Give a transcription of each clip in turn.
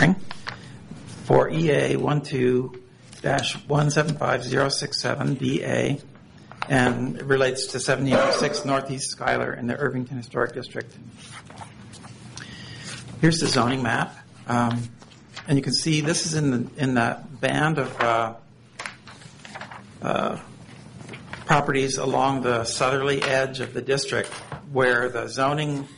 hearing for EA 12-175067BA, and it relates to 7806 Northeast Schuyler in the Irvington Historic District. Here's the zoning map, and you can see this is in that band of properties along the southerly edge of the district where the zoning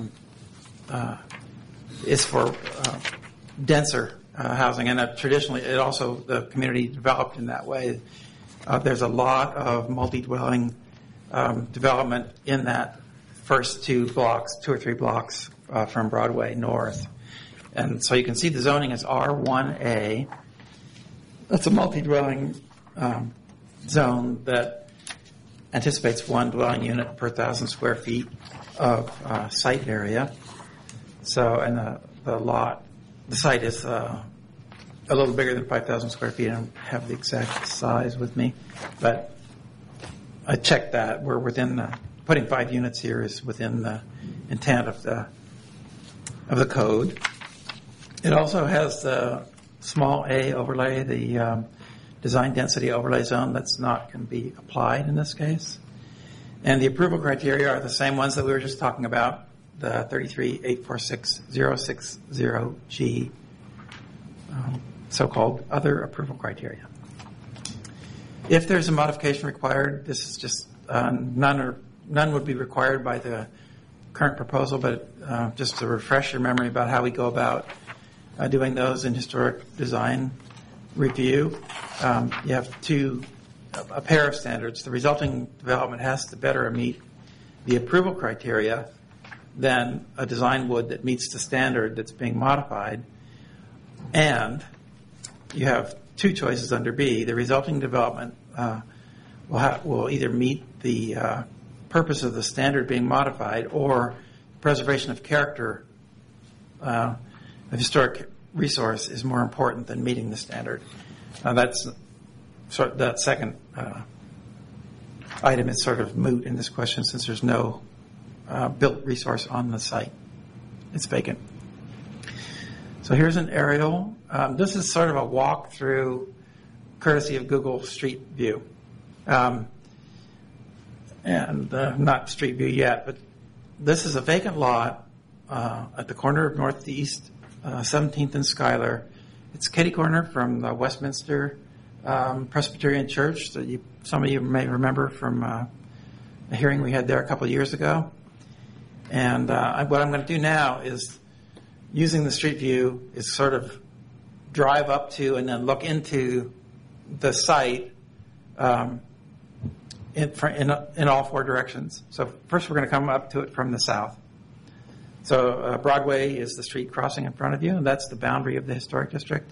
is for denser housing, and traditionally the community developed in that way. There's a lot of multi-dwelling development in that first two or three blocks from Broadway north. And so you can see the zoning is R1A. That's a multi-dwelling zone that anticipates one dwelling unit per 1,000 square feet of site area. So, and the site is a little bigger than 5,000 square feet. I don't have the exact size with me, but I checked that. We're within putting 5 units here is within the intent of the code. It also has the small A overlay, the design density overlay zone that's not going to be applied in this case. And the approval criteria are the same ones that we were just talking about, the 33846-060G, so-called other approval criteria. If there's a modification required, this is just none would be required by the current proposal, but just to refresh your memory about how we go about doing those in historic design review. You have a pair of standards. The resulting development has to better meet the approval criteria than a design would that meets the standard that's being modified. And you have 2 choices under B. The resulting development will either meet the purpose of the standard being modified, or preservation of character of historic resource is more important than meeting the standard. That second item is sort of moot in this question since there's no built resource on the site. It's vacant. So here's an aerial. This is sort of a walk through courtesy of Google Street View. And not Street View yet, but this is a vacant lot at the corner of Northeast 17th and Schuyler. It's kitty corner from the Westminster Presbyterian Church that some of you may remember from a hearing we had there a couple of years ago. And what I'm going to do now is, using the street view, is sort of drive up to and then look into the site in all 4 directions. So first we're going to come up to it from the south. So Broadway is the street crossing in front of you, and that's the boundary of the historic district.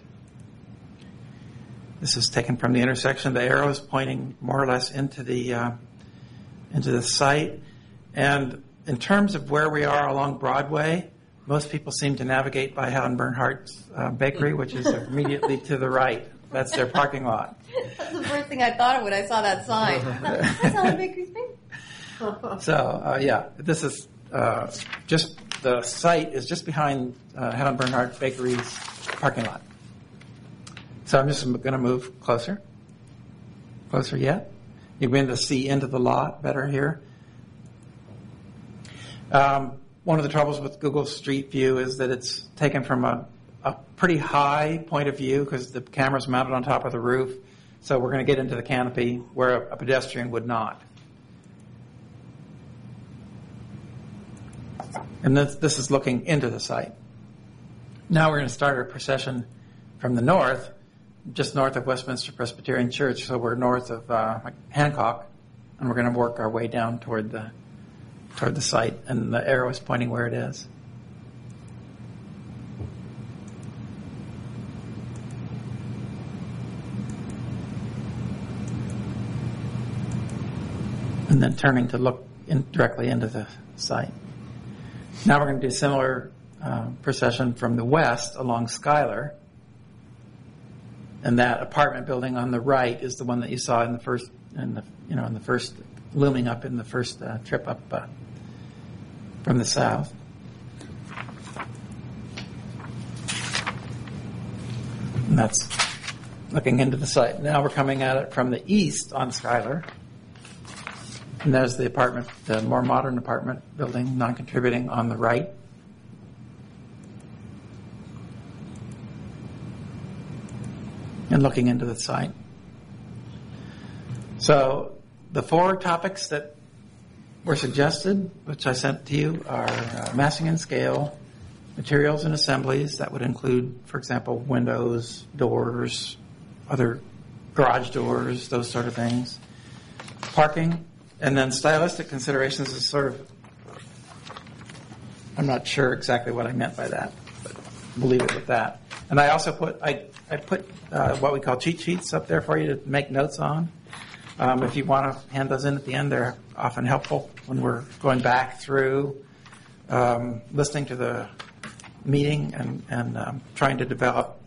This is taken from the intersection. The arrow is pointing more or less into the site. And in terms of where we are along Broadway, most people seem to navigate by Helen Bernhardt's Bakery, which is immediately to the right. That's their parking lot. That's the first thing I thought of when I saw that sign. That's Helen Bakery's thing. So, this is just the site is just behind Helen Bernhardt Bakery's parking lot. So I'm just going to move closer. Closer yet. You begin to see into the lot better here. One of the troubles with Google Street View is that it's taken from a pretty high point of view because the camera's mounted on top of the roof. So we're going to get into the canopy where a pedestrian would not. And this is looking into the site. Now we're going to start our procession from the north, just north of Westminster Presbyterian Church. So we're north of Hancock, and we're going to work our way down toward the site, and the arrow is pointing where it is. And then turning to look directly into the site. Now we're going to do a similar procession from the west along Schuyler. And that apartment building on the right is the one that you saw in the first looming up in the first trip up from the south. And that's looking into the site. Now we're coming at it from the east on Schuyler. And there's the apartment, the more modern apartment building, non-contributing on the right. And looking into the site. So the 4 topics that were suggested, which I sent to you, are massing and scale, materials and assemblies. That would include, for example, windows, doors, other garage doors, those sort of things. Parking, and then stylistic considerations is sort of, I'm not sure exactly what I meant by that, but we'll leave it with that. And I also put, I put what we call cheat sheets up there for you to make notes on. If you want to hand those in at the end, they're often helpful when we're going back through listening to the meeting and trying to develop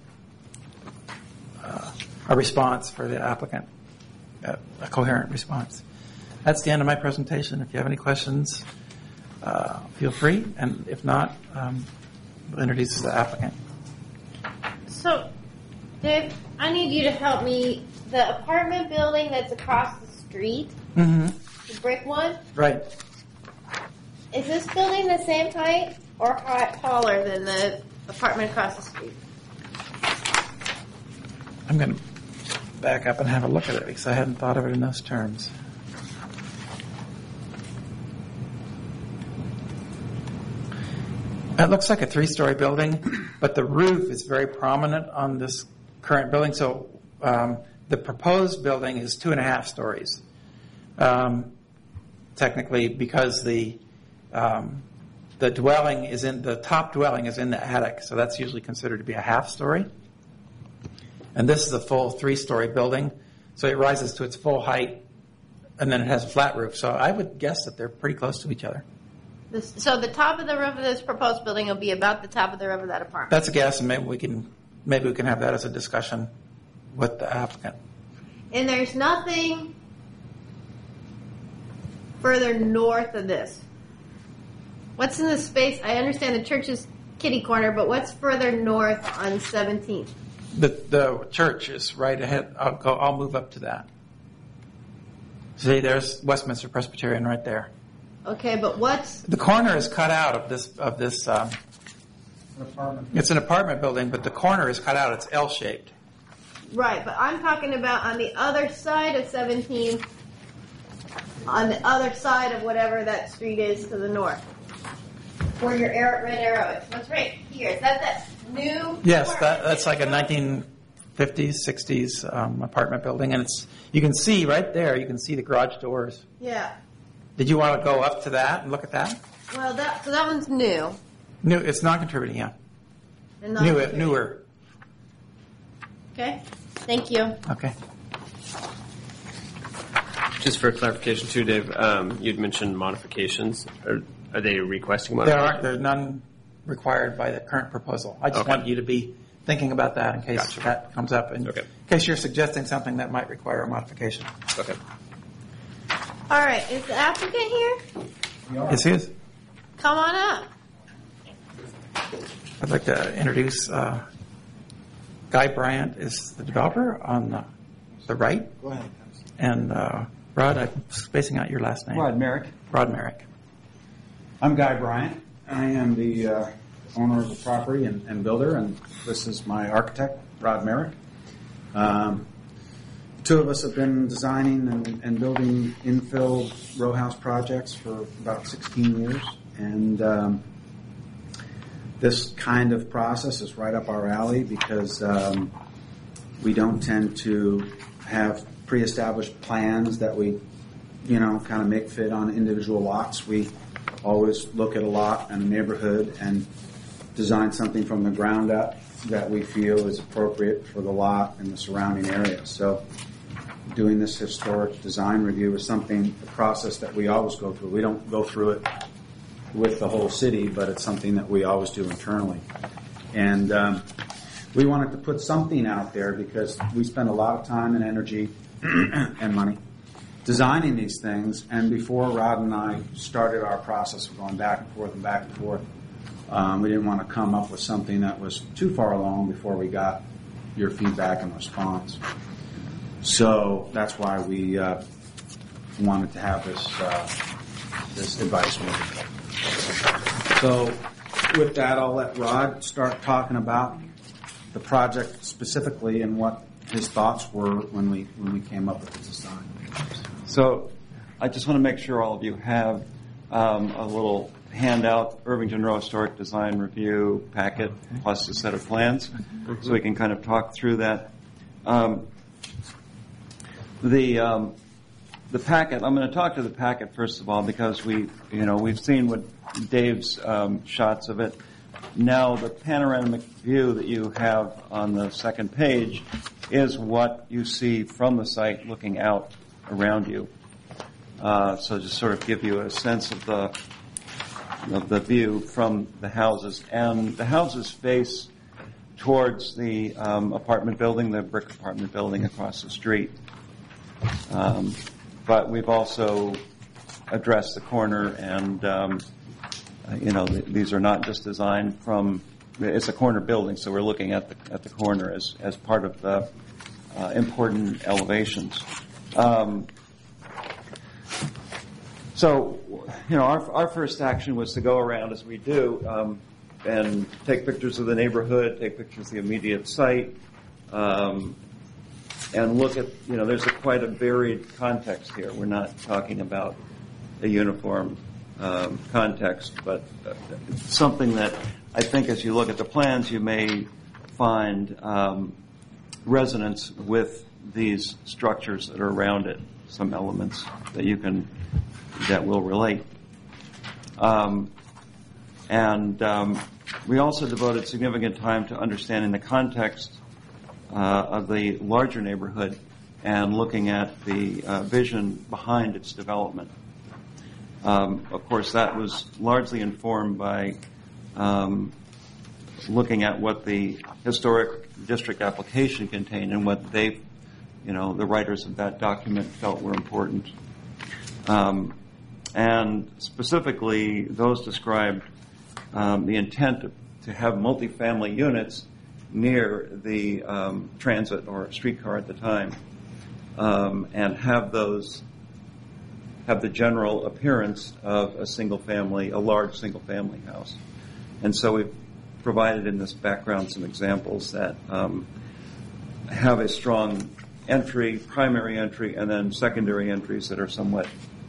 a response for the applicant, a coherent response. That's the end of my presentation. If you have any questions, feel free, and if not, we'll introduce the applicant. So, Dave, I need you to help me. The apartment building that's across the street, the brick one, Right. is this building the same height or taller than the apartment across the street? I'm going to back up and have a look at it because I hadn't thought of it in those terms. It looks like a 3-story building, but the roof is very prominent on this current building. So the proposed building is 2.5 stories, technically, because the dwelling is in the top dwelling is in the attic, so that's usually considered to be a half story. And this is a full 3-story building, so it rises to its full height, and then it has a flat roof. So I would guess that they're pretty close to each other. So the top of the roof of this proposed building will be about the top of the roof of that apartment. That's a guess, and maybe we can have that as a discussion with the applicant. And there's nothing further north of this. What's in the space? I understand the church's kitty corner, but what's further north on 17th? The church is right ahead. I'll move up to that. See, there's Westminster Presbyterian right there. Okay, but what's The corner is cut out of this. An apartment. It's an apartment building, but the corner is cut out. It's L-shaped. right? But I'm talking about on the other side of 17th, on the other side of whatever that street is to the north, where your red arrow is. What's right here? Is that new? Yes, apartment? that's like a 1950s, 60s apartment building, and you can see right there. You can see the garage doors. Yeah. Did you want to go up to that and look at that? Well, so that one's new. New. It's non-contributing. Yeah. And not Newer. Okay. Thank you. Okay. Just for clarification too, Dave, you'd mentioned modifications. Are they requesting There modifications? are none required by the current proposal. I just Okay. want you to be thinking about that in case Gotcha. that comes up, in Okay. case you're suggesting something that might require a modification. Okay. All right. Is the applicant here? Yes, he is. Come on up. I'd like to introduce Guy Bryant is the developer on the right, Go ahead. and Rod, I'm spacing out your last name. Rod Merrick. Rod Merrick. I'm Guy Bryant. I am the owner of the property and builder, and this is my architect, Rod Merrick. Two of us have been designing and building infill row house projects for about 16 years, and this kind of process is right up our alley because we don't tend to have pre-established plans that we, kind of make fit on individual lots. We always look at a lot and a neighborhood and design something from the ground up that we feel is appropriate for the lot and the surrounding area. So doing this historic design review is a process that we always go through. We don't go through it with the whole city, but it's something that we always do internally. And we wanted to put something out there because we spend a lot of time and energy and money designing these things. And before Rod and I started our process of going back and forth, we didn't want to come up with something that was too far along before we got your feedback and response. So that's why we wanted to have this advice meeting. So with that, I'll let Rod start talking about the project specifically and what his thoughts were when we came up with the design. So I just want to make sure all of you have a little handout, Irvington Row Historic Design Review packet, plus a set of plans, so we can kind of talk through that. The packet, I'm going to talk to the packet first of all, because we've seen what Dave's shots of it. Now the panoramic view that you have on the second page is what you see from the site looking out around you. So just sort of give you a sense of the view from the houses. And the houses face towards the apartment building, the brick apartment building across the street. But we've also addressed the corner, and these are not just designed from. It's a corner building, so we're looking at the corner as part of the important elevations. So, our first action was to go around as we do and take pictures of the neighborhood, take pictures of the immediate site, and look at, there's quite a varied context here. We're not talking about a uniform context, but something that I think as you look at the plans, you may find resonance with these structures that are around it, some elements that will relate. We also devoted significant time to understanding the context of the larger neighborhood and looking at the vision behind its development. Of course, that was largely informed by looking at what the historic district application contained and what the writers of that document felt were important. And specifically, those described the intent to have multifamily units near the transit or streetcar at the time, and have the general appearance of a large single family house. And so we've provided in this background some examples that have a strong primary entry, and then secondary entries that are somewhat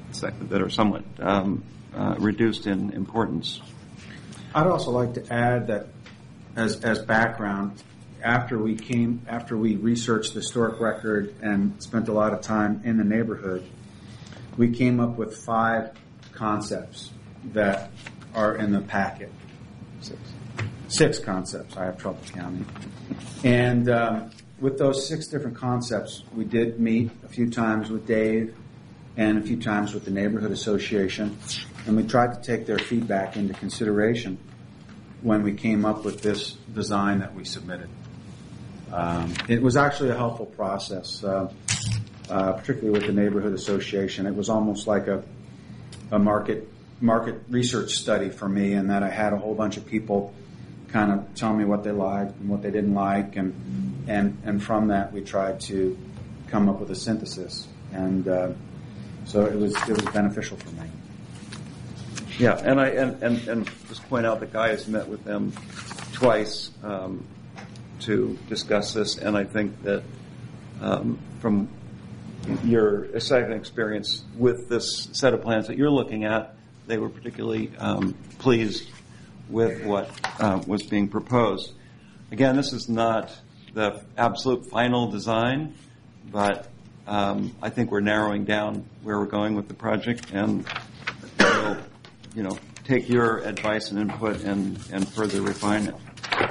reduced in importance. I'd also like to add that as background, after we researched the historic record and spent a lot of time in the neighborhood, we came up with 5 concepts that are in the packet. 6 concepts. I have trouble counting. And with those 6 different concepts, we did meet a few times with Dave and a few times with the Neighborhood Association, and we tried to take their feedback into consideration when we came up with this design that we submitted. It was actually a helpful process, particularly with the Neighborhood Association. It was almost like a market research study for me, in that I had a whole bunch of people kind of tell me what they liked and what they didn't like, and from that we tried to come up with a synthesis, and so it was beneficial for me. Yeah, and just point out that Guy has met with them twice to discuss this, and I think that from your second experience with this set of plans that you're looking at, they were particularly pleased with what was being proposed. Again, this is not the absolute final design, but I think we're narrowing down where we're going with the project, and we'll, take your advice and input and further refine it.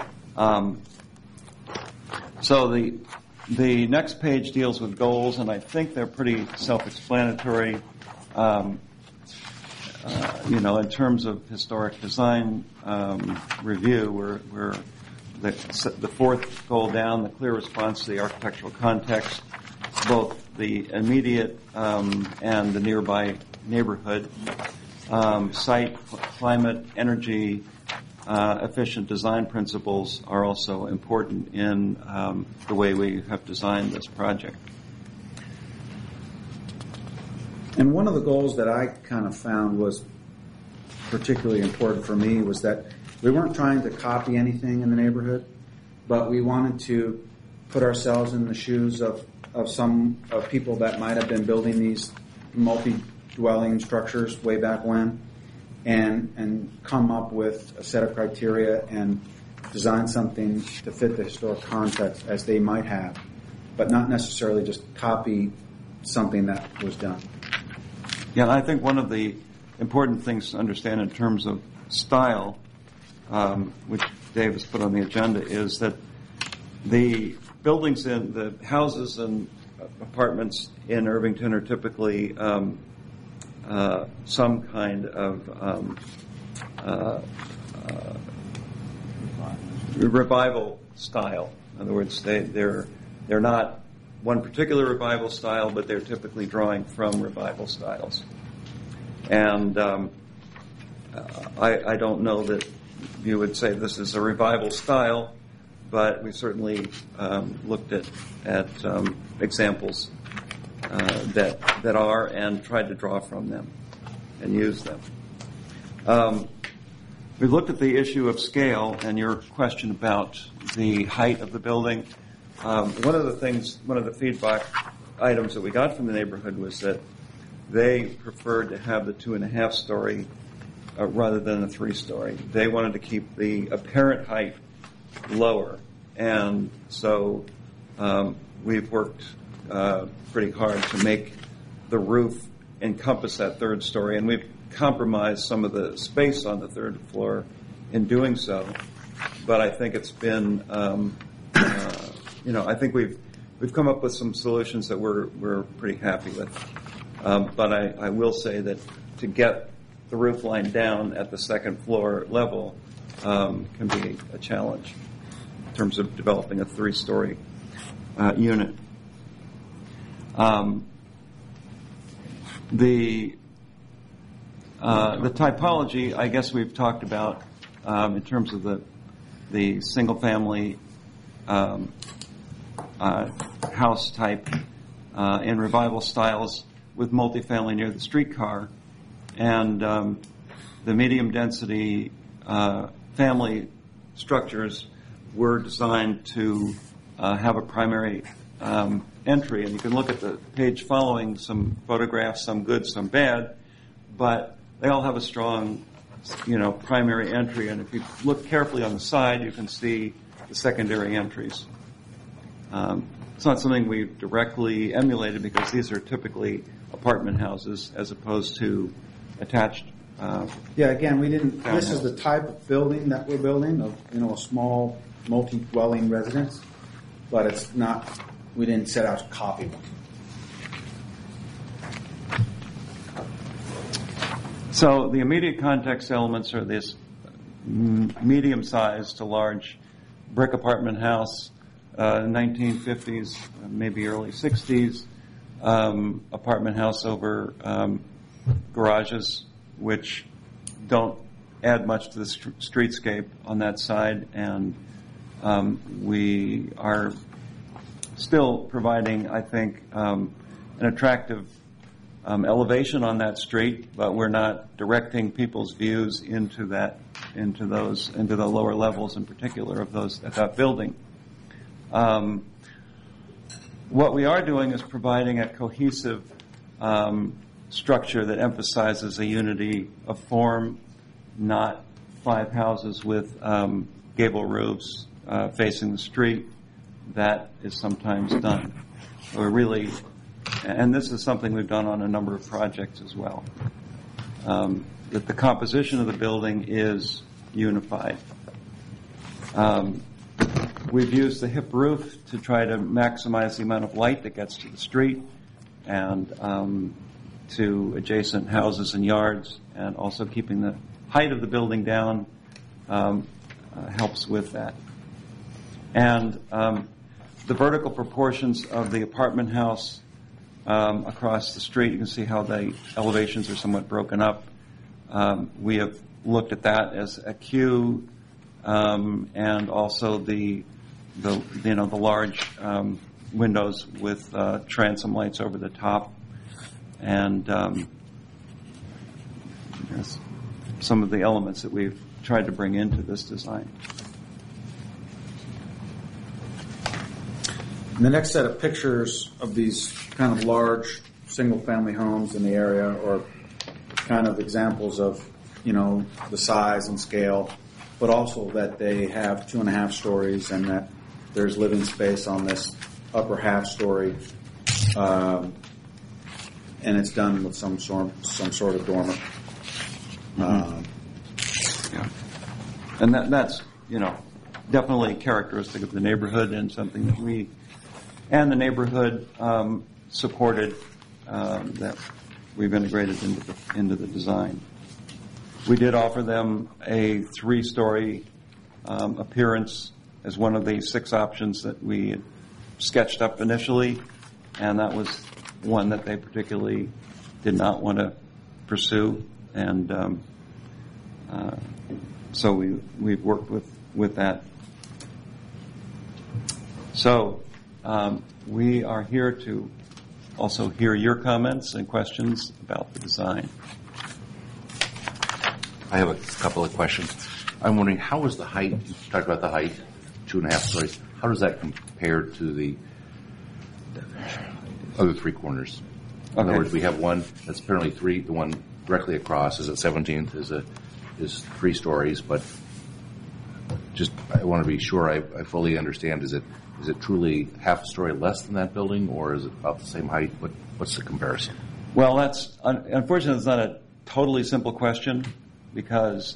So the next page deals with goals, and I think they're pretty self-explanatory. In terms of historic design review, we're the fourth goal down, the clear response to the architectural context, both the immediate and the nearby neighborhood, site, climate, energy, efficient design principles are also important in the way we have designed this project. And one of the goals that I kind of found was particularly important for me was that we weren't trying to copy anything in the neighborhood, but we wanted to put ourselves in the shoes of people that might have been building these multi-dwelling structures way back when, and come up with a set of criteria and design something to fit the historic context as they might have, but not necessarily just copy something that was done. Yeah, I think one of the important things to understand in terms of style, which Dave has put on the agenda, is that the buildings in the houses and apartments in Irvington are typically some kind of revival style. In other words, they're not one particular revival style, but they're typically drawing from revival styles. And I don't know that you would say this is a revival style, but we certainly looked at examples that are and tried to draw from them and use them. We've looked at the issue of scale and your question about the height of the building. One of the feedback items that we got from the neighborhood was that they preferred to have the 2.5-story rather than a 3-story. They wanted to keep the apparent height lower, and so we've worked pretty hard to make the roof encompass that 3rd story, and we've compromised some of the space on the 3rd floor in doing so. But I think it's been I think we've come up with some solutions that we're pretty happy with. But I will say that to get the roof line down at the 2nd floor level can be a challenge in terms of developing a 3-story unit. The typology, I guess we've talked about in terms of the single-family house type in revival styles with multifamily near the streetcar, and the medium density family structures were designed to have a primary entry. And you can look at the page following, some photographs, some good, some bad, but they all have a strong primary entry. And if you look carefully on the side, you can see the secondary entries. It's not something we've directly emulated because these are typically apartment houses as opposed to attached. Again, we didn't. This is the type of building that we're building, a small multi-dwelling residence, but it's not. We didn't set out to copy one. So the immediate context elements are this medium-sized to large brick apartment house, 1950s, maybe early 60s, apartment house over garages, which don't add much to the streetscape on that side, and we are still providing, I think, an attractive elevation on that street, but we're not directing people's views into the lower levels, in particular of that building. What we are doing is providing a cohesive structure that emphasizes a unity of form, not 5 houses with gable roofs facing the street. That is sometimes done. And this is something we've done on a number of projects as well, that the composition of the building is unified. We've used the hip roof to try to maximize the amount of light that gets to the street and to adjacent houses and yards, and also keeping the height of the building down helps with that. And the vertical proportions of the apartment house across the street, you can see how the elevations are somewhat broken up. We have looked at that as a cue and also the large windows with transom lights over the top, and there's some of the elements that we've tried to bring into this design. And the next set of pictures of these kind of large single-family homes in the area are kind of examples of, the size and scale, but also that they have 2.5 stories and that there's living space on this upper half story, and it's done with some sort of dormer. And that's definitely characteristic of the neighborhood and something that we and the neighborhood supported, that we've integrated into the design. We did offer them a 3-story appearance as one of the 6 options that we had sketched up initially, and that was one that they particularly did not want to pursue, and so we've worked with that. So we are here to also hear your comments and questions about the design. I have a couple of questions. I'm wondering, how is the height, you talked about the height, 2.5 stories, how does that compare to the other 3 corners? In other words, we have one that's apparently 3, the one directly across is at 17th is 3 stories, but just I want to be sure I fully understand. Is it truly half a story less than that building, or is it about the same height? What's the comparison? Well, that's unfortunately it's not a totally simple question, because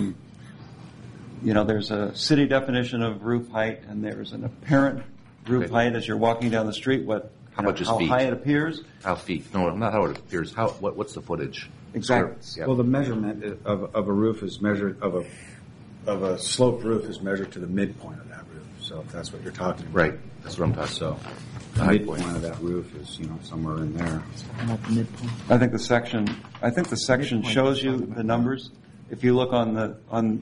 there's a city definition of roof height, and there's an apparent roof height as you're walking down the street. How much is how feet? High it appears? How feet? No, not how it appears. What's the footage? Exactly. Yeah. Well, the measurement of a roof is measured of a sloped roof is measured to the midpoint of that roof. So if that's what you're talking about, Right. That's what I'm talking So The the high midpoint point. of that roof is somewhere in there. I think the section shows you the numbers. If you look on the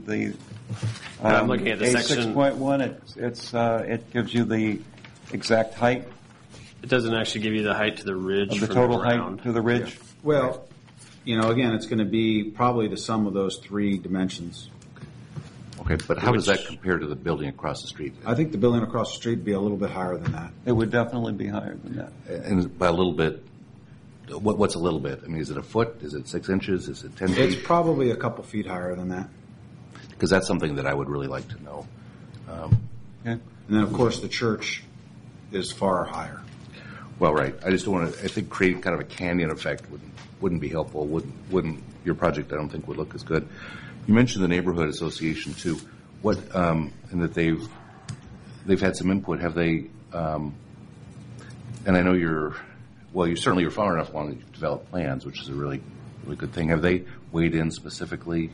I'm looking at the section. 6.1, it gives you the exact height It doesn't actually give you the height to the ridge of the from total the ground. height to the ridge. Well, again, it's going to be probably the sum of those 3 dimensions. Okay, but how does that compare to the building across the street? I think the building across the street would be a little bit higher than that. It would definitely be higher than that. And by a little bit, what's a little bit? I mean, is it a foot? Is it 6 inches? Is it 10 It's feet? probably a couple feet higher than that. Because that's something that I would really like to know. Okay. And then, of course, the church is far higher. Well, right. I just don't want to. I think creating kind of a canyon effect wouldn't be helpful. Wouldn't your project? I don't think would look as good. You mentioned the neighborhood association too. What and that they've had some input. Have they? And I know you're certainly far enough along that you develop plans, which is a really good thing. Have they weighed in specifically?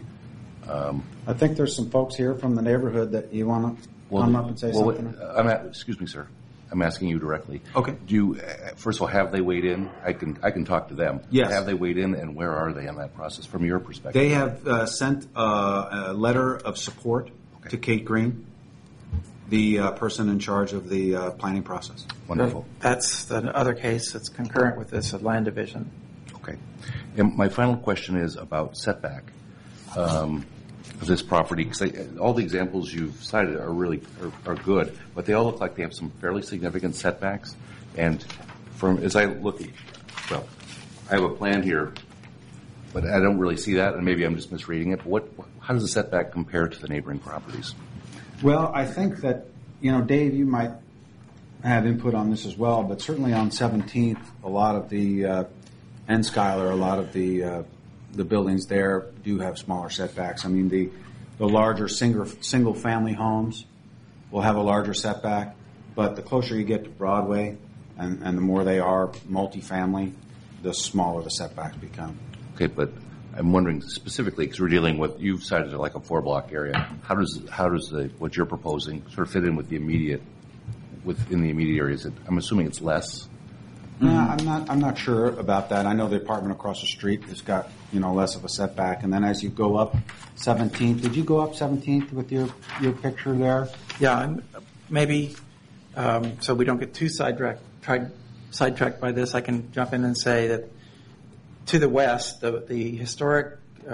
I think there's some folks here from the neighborhood that you want to come up and say something. Excuse me, sir. I'm asking you directly. Okay. Do you, first of all, have they weighed in? I can talk to them. Yes. Have they weighed in, and where are they in that process from your perspective? They have sent a letter of support to Kate Green, the person in charge of the planning process. Wonderful. That's the other case that's concurrent with this at Land Division. Okay. And my final question is about setback of this property, because all the examples you've cited are really are good, but they all look like they have some fairly significant setbacks. And as I look at, I have a plan here, but I don't really see that, and maybe I'm just misreading it. But how does the setback compare to the neighboring properties? Well, I think that, Dave, you might have input on this as well, but certainly on 17th, a lot of the, and Schuyler, a lot of the buildings there do have smaller setbacks. I mean, the larger single family homes will have a larger setback, but the closer you get to Broadway and the more they are multifamily, the smaller the setbacks become. Okay, but I'm wondering specifically, because we're dealing with, you've cited like a 4-block area. How does what you're proposing sort of fit in with within the immediate areas? I'm assuming it's less Yeah, I'm not sure about that. I know the apartment across the street has got, less of a setback. And then as you go up 17th, did you go up 17th with your picture there? Yeah, and maybe so we don't get too sidetracked by this, I can jump in and say that to the west, the historic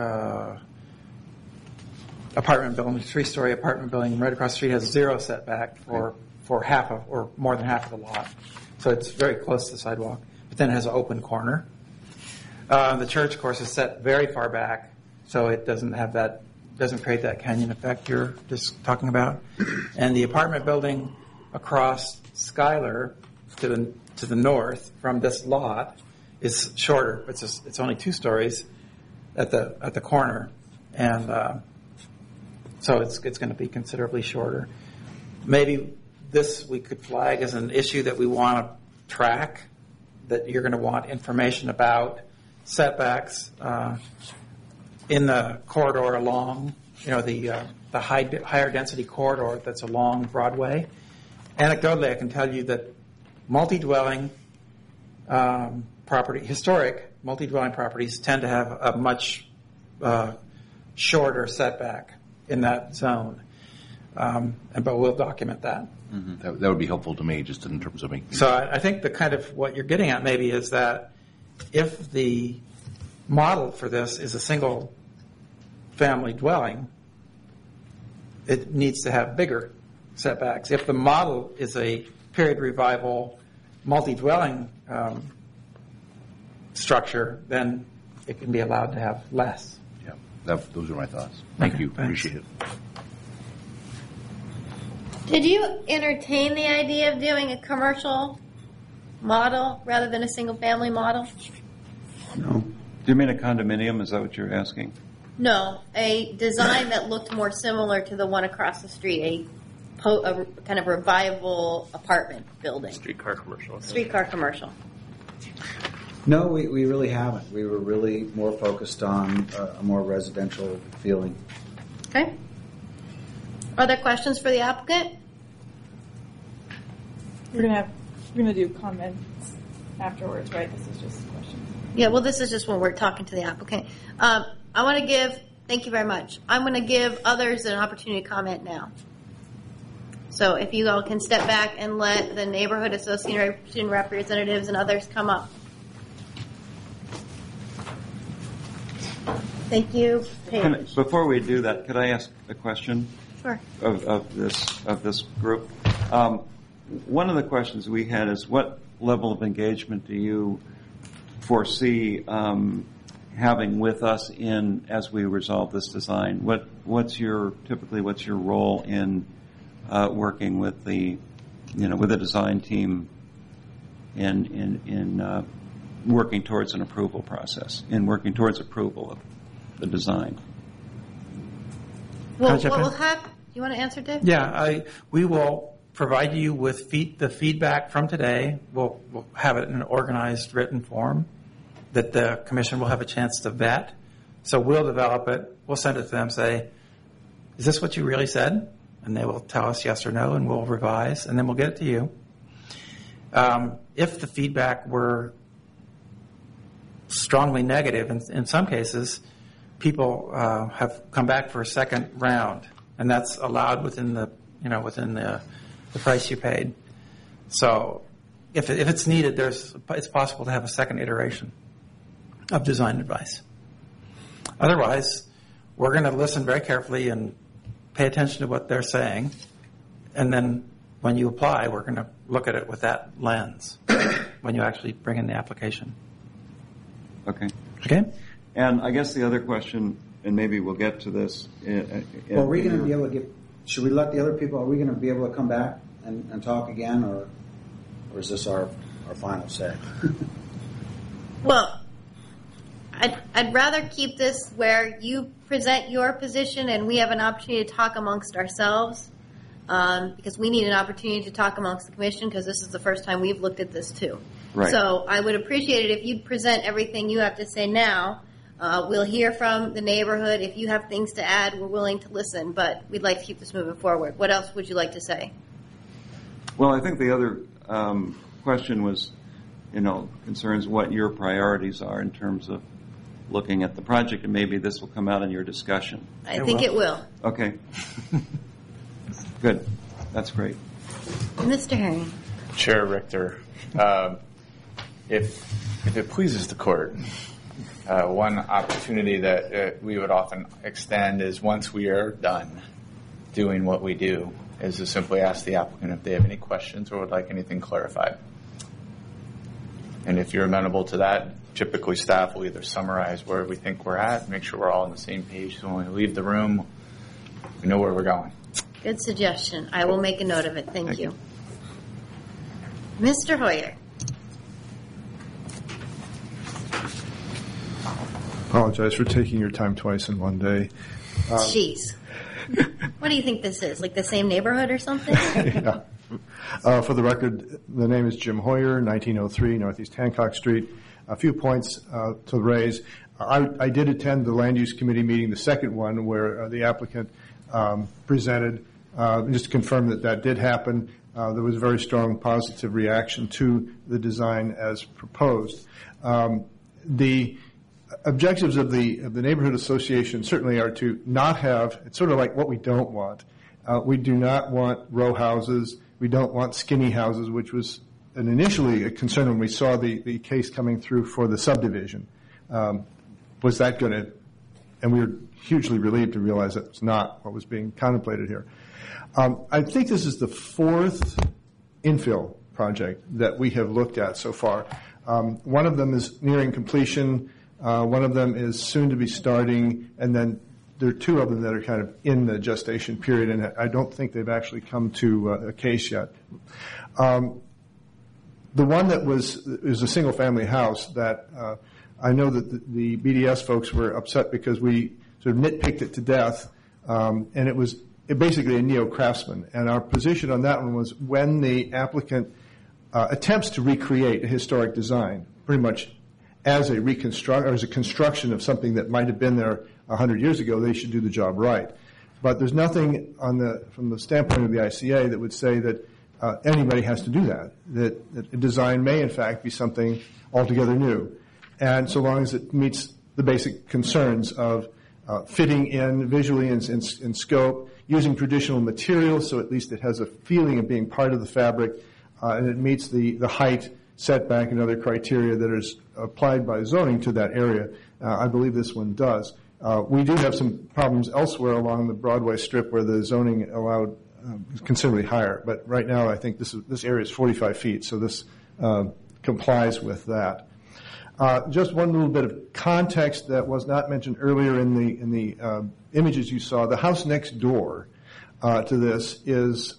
apartment building, 3-story apartment building right across the street has 0 setback for half of, or more than half of the lot. So it's very close to the sidewalk, but then it has an open corner. The church, of course, is set very far back, so it doesn't create that canyon effect you're just talking about. And the apartment building across Schuyler to the north from this lot is shorter. It's only 2 stories at the corner, and so it's going to be considerably shorter. Maybe this we could flag as an issue that we want to track, that you're going to want information about setbacks in the corridor along, the higher density corridor that's along Broadway. Anecdotally, I can tell you that multi-dwelling historic multi-dwelling properties tend to have a much shorter setback in that zone. But we'll document that. Mm-hmm. That would be helpful to me, just in terms of making. So I think the kind of what you're getting at maybe is that if the model for this is a single family dwelling, it needs to have bigger setbacks. If the model is a period revival multi-dwelling structure, then it can be allowed to have less. Yeah, those are my thoughts. Thank you. Thanks. Appreciate it. Did you entertain the idea of doing a commercial model rather than a single-family model? No. Do you mean a condominium? Is that what you're asking? No, a design that looked more similar to the one across the street, a kind of revival apartment building. Streetcar commercial. Streetcar commercial. No, we really haven't. We were really more focused on a more residential feeling. Okay. Other questions for the applicant? We're gonna do comments afterwards, right? This is just questions. Yeah, well, this is just when we're talking to the applicant. I want to give, thank you very much. I'm going to give others an opportunity to comment now. So if you all can step back and let the neighborhood association representatives and others come up. Thank you, Paige. Before we do that, could I ask a question? Sure. Of this group. One of the questions we had is, what level of engagement do you foresee having with us as we resolve this design? What's your role in working with the design team in working towards an approval process, in working towards approval of the design? Well, what will happen? You want to answer, Dave? Yeah, we will provide you with the feedback from today. We'll have it in an organized written form that the commission will have a chance to vet. So we'll develop it. We'll send it to them, say, is this what you really said? And they will tell us yes or no, and we'll revise, and then we'll get it to you. If the feedback were strongly negative, in some cases, people have come back for a second round, and that's allowed within the price you paid. So if it's needed, it's possible to have a second iteration of design advice. Otherwise, we're going to listen very carefully and pay attention to what they're saying, and then when you apply, we're going to look at it with that lens when you actually bring in the application. Okay. Okay? And I guess the other question, and maybe we'll get to this. Well, are we going to be able to should we let the other people, are we going to be able to come back and talk again, or is this our final say? Well, I'd rather keep this where you present your position and we have an opportunity to talk amongst ourselves, because we need an opportunity to talk amongst the commission, because this is the first time we've looked at this too. Right. So I would appreciate it if you'd present everything you have to say now. We'll hear from the neighborhood. If you have things to add, we're willing to listen, but we'd like to keep this moving forward. What else would you like to say? Well, I think the other question was, concerns, what your priorities are in terms of looking at the project, and maybe this will come out in your discussion. I think it will. Okay. Good. That's great. Mr. Herring. Chair Richter, if it pleases the court, one opportunity that we would often extend is once we are done doing what we do, is to simply ask the applicant if they have any questions or would like anything clarified. And if you're amenable to that, typically staff will either summarize where we think we're at, make sure we're all on the same page, so when we leave the room, we know where we're going. Good suggestion. I will make a note of it. Thank you. Mr. Hoyer. Apologize for taking your time twice in one day. Jeez. What do you think this is? Like the same neighborhood or something? Yeah. For the record, the name is Jim Hoyer, 1903 Northeast Hancock Street. A few points to raise. I did attend the Land Use Committee meeting, the second one, where the applicant presented. Just to confirm that did happen, there was a very strong positive reaction to the design as proposed. The objectives of the neighborhood association certainly are to not have, it's sort of like what we don't want. We do not want row houses. We don't want skinny houses, which was initially a concern when we saw the case coming through for the subdivision. Was that going to, and we were hugely relieved to realize that was not what was being contemplated here. I think this is the fourth infill project that we have looked at so far. One of them is nearing completion. One of them is soon to be starting, and then there are two of them that are kind of in the gestation period, and I don't think they've actually come to a case yet. The one that is a single-family house that I know that the BDS folks were upset because we sort of nitpicked it to death, and it was basically a neo-craftsman. And our position on that one was when the applicant attempts to recreate a historic design, pretty much as a construction of something that might have been there 100 years ago, they should do the job right. But there's nothing from the standpoint of the ICA that would say that anybody has to do that, that a design may, in fact, be something altogether new. And so long as it meets the basic concerns of fitting in visually in scope, using traditional materials so at least it has a feeling of being part of the fabric, and it meets the height, setback, and other criteria that is applied by zoning to that area. I believe this one does. We do have some problems elsewhere along the Broadway Strip where the zoning allowed considerably higher, but right now I think this area is 45 feet, so this complies with that. Just one little bit of context that was not mentioned earlier in the images you saw. The house next door to this is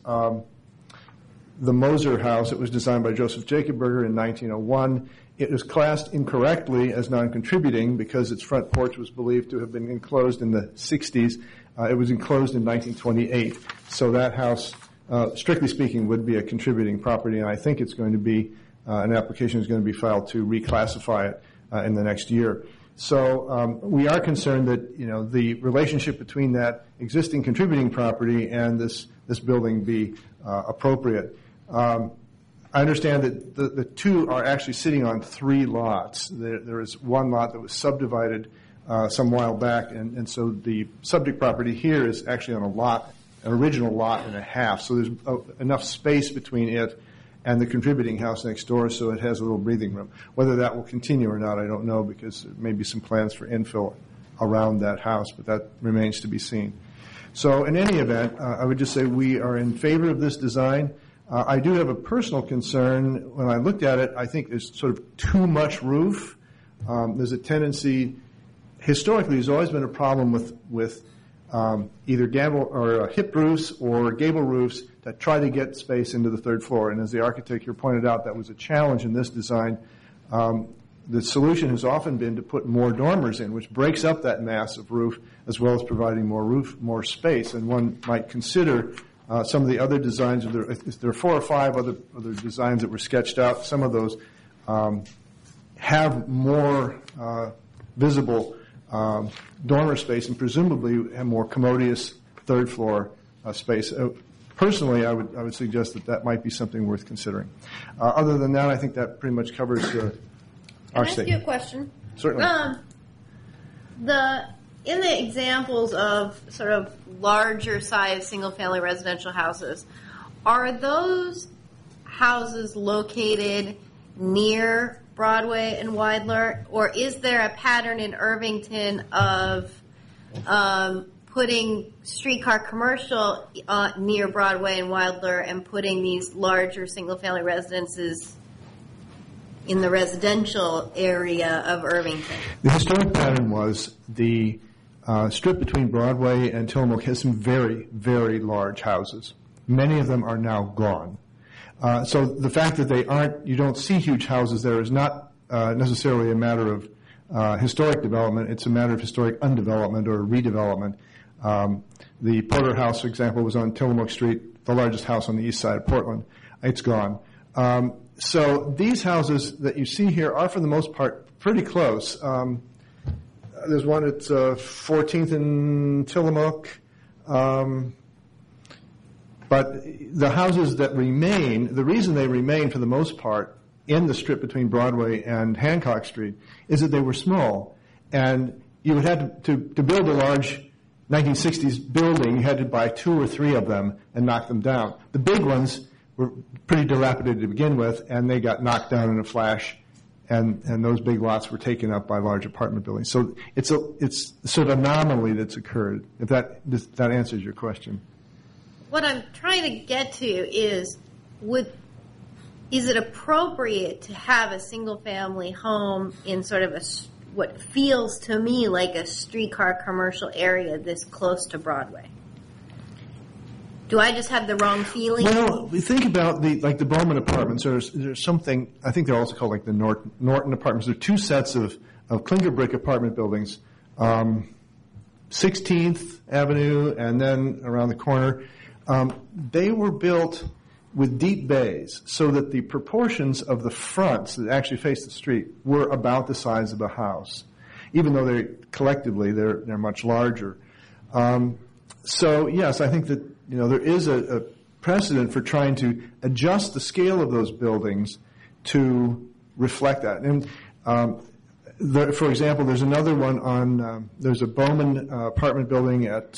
the Moser House. It was designed by Joseph Jacoberger in 1901. It was classed incorrectly as non-contributing because its front porch was believed to have been enclosed in the 60s. It was enclosed in 1928. So that house, strictly speaking, would be a contributing property, and I think it's going to be an application is going to be filed to reclassify it in the next year. So we are concerned that the relationship between that existing contributing property and this building be appropriate. I understand that the two are actually sitting on 3 lots. There is one lot that was subdivided some while back, and so the subject property here is actually on an original lot and a half. So there's enough space between it and the contributing house next door, so it has a little breathing room. Whether that will continue or not, I don't know, because there may be some plans for infill around that house, but that remains to be seen. So in any event, I would just say we are in favor of this design. I do have a personal concern. When I looked at it, I think there's sort of too much roof. There's a tendency, historically, there's always been a problem with either hip roofs or gable roofs that try to get space into the 3rd floor. And as the architect here pointed out, that was a challenge in this design. The solution has often been to put more dormers in, which breaks up that massive roof, as well as providing more space. And one might consider some of the other designs. There are 4 or 5 other designs that were sketched out. Some of those have more visible dormer space and presumably have more commodious 3rd floor space. personally, I would suggest that might be something worth considering. Other than that, I think that pretty much covers our Can I ask statement. you a question? Certainly. In the examples of sort of larger size single-family residential houses, are those houses located near Broadway and Weidler, or is there a pattern in Irvington of putting streetcar commercial near Broadway and Weidler and putting these larger single-family residences in the residential area of Irvington? The historic pattern was the strip between Broadway and Tillamook has some very, very large houses. Many of them are now gone. So the fact that you don't see huge houses there is not necessarily a matter of historic development. It's a matter of historic undevelopment or redevelopment. The Porter House, for example, was on Tillamook Street, the largest house on the east side of Portland. It's gone. So these houses that you see here are, for the most part, pretty close. There's one at 14th and Tillamook. But the houses that remain, the reason they remain for the most part in the strip between Broadway and Hancock Street is that they were small. And you would have to build a large 1960s building, you had to buy 2 or 3 of them and knock them down. The big ones were pretty dilapidated to begin with, and they got knocked down in a flash, and those big lots were taken up by large apartment buildings. So it's sort of anomaly that's occurred, if that answers your question. What I'm trying to get to is it appropriate to have a single-family home in sort of what feels to me like a streetcar commercial area this close to Broadway? Do I just have the wrong feeling? Well, we think about the Bowman Apartments. There's something, I think they're also called like the Norton Apartments. There are 2 sets of clinker brick apartment buildings, 16th Avenue and then around the corner. They were built with deep bays so that the proportions of the fronts that actually face the street were about the size of a house, even though collectively they're much larger. So yes, I think that there is a precedent for trying to adjust the scale of those buildings to reflect that. And for example, there's another one on, there's a Bowman apartment building at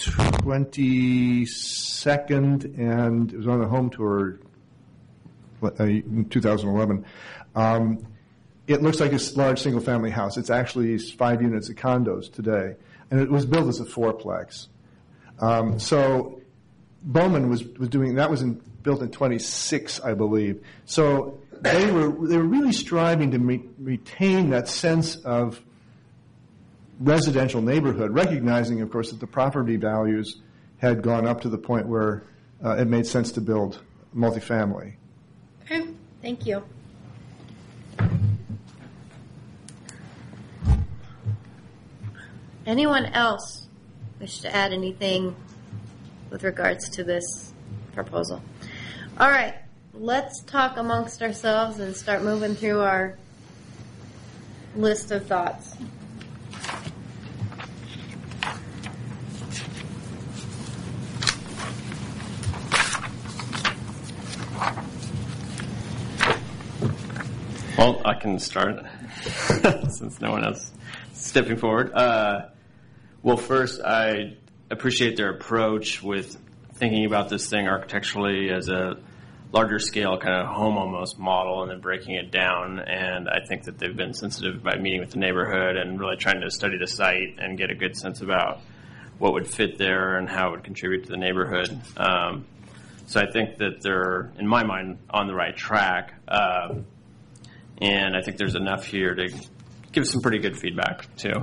22nd, and it was on the home tour in 2011. It looks like a large single-family house. It's actually 5 units of condos today, and it was built as a 4-plex. So Bowman was doing, that was built in 26, I believe. So they were really striving to retain that sense of residential neighborhood, recognizing, of course, that the property values had gone up to the point where it made sense to build multifamily. Okay, thank you. Anyone else wish to add anything with regards to this proposal? All right. Let's talk amongst ourselves and start moving through our list of thoughts. Well, I can start since no one else is stepping forward. Well, first, I appreciate their approach with thinking about this thing architecturally as a larger scale kind of home almost model and then breaking it down. And I think that they've been sensitive by meeting with the neighborhood and really trying to study the site and get a good sense about what would fit there and how it would contribute to the neighborhood. So I think that they're, in my mind, on the right track. And I think there's enough here to give some pretty good feedback, too.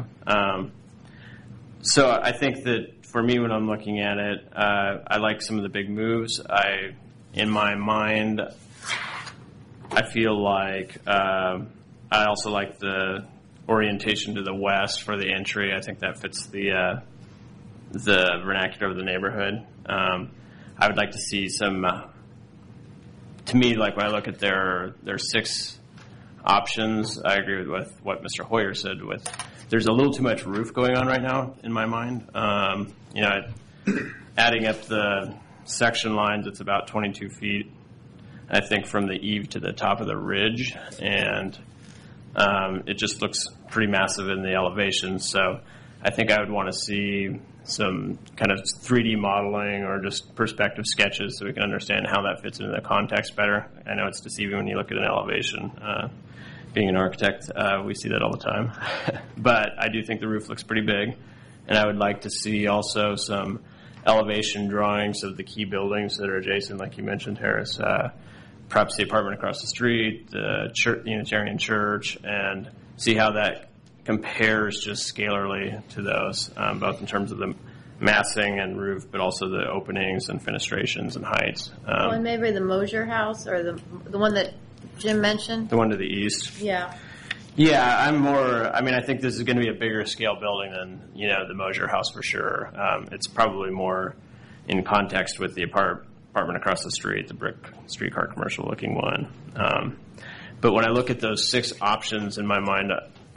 So I think that for me, when I'm looking at it, I like some of the big moves. In my mind, I feel like I also like the orientation to the west for the entry. I think that fits the vernacular of the neighborhood. I would like to see some, to me, like when I look at their 6 options, I agree with what Mr. Hoyer said. There's a little too much roof going on right now in my mind. Adding up the section lines, it's about 22 feet, I think, from the eave to the top of the ridge, and it just looks pretty massive in the elevation. So I think I would want to see some kind of 3D modeling or just perspective sketches so we can understand how that fits into the context better. I know it's deceiving when you look at an elevation. Being an architect, we see that all the time. But I do think the roof looks pretty big, and I would like to see also some elevation drawings of the key buildings that are adjacent, like you mentioned, Harris. Perhaps the apartment across the street, the Unitarian Church, and see how that compares just scalarly to those, both in terms of the massing and roof, but also the openings and fenestrations and heights. And maybe the Mosier House, or the one that Jim mentioned? The one to the east. Yeah. Yeah, I think this is going to be a bigger scale building than, the Mosier House for sure. It's probably more in context with the apartment across the street, the brick streetcar commercial looking one. But when I look at those 6 options in my mind,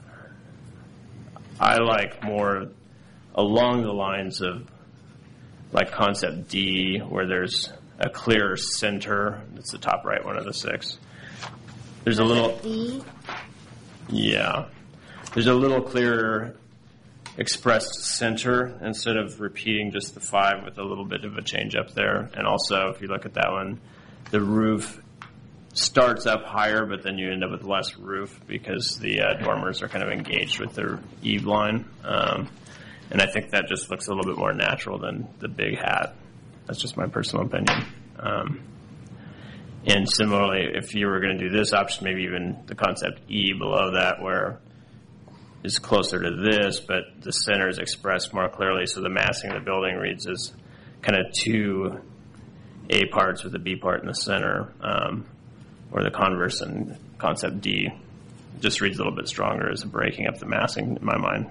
I like more along the lines of like concept D, where there's a clear center. It's the top right one of the 6. There's a little D? Yeah. There's a little clearer expressed center instead of repeating just the 5 with a little bit of a change up there. And also, if you look at that one, the roof starts up higher, but then you end up with less roof because the dormers are kind of engaged with their eave line. And I think that just looks a little bit more natural than the big hat. That's just my personal opinion. And similarly, if you were going to do this option, maybe even the concept E below that, where is closer to this, but the center is expressed more clearly, so the massing of the building reads as kind of 2 A parts with a B part in the center, or the converse in concept D just reads a little bit stronger as breaking up the massing in my mind.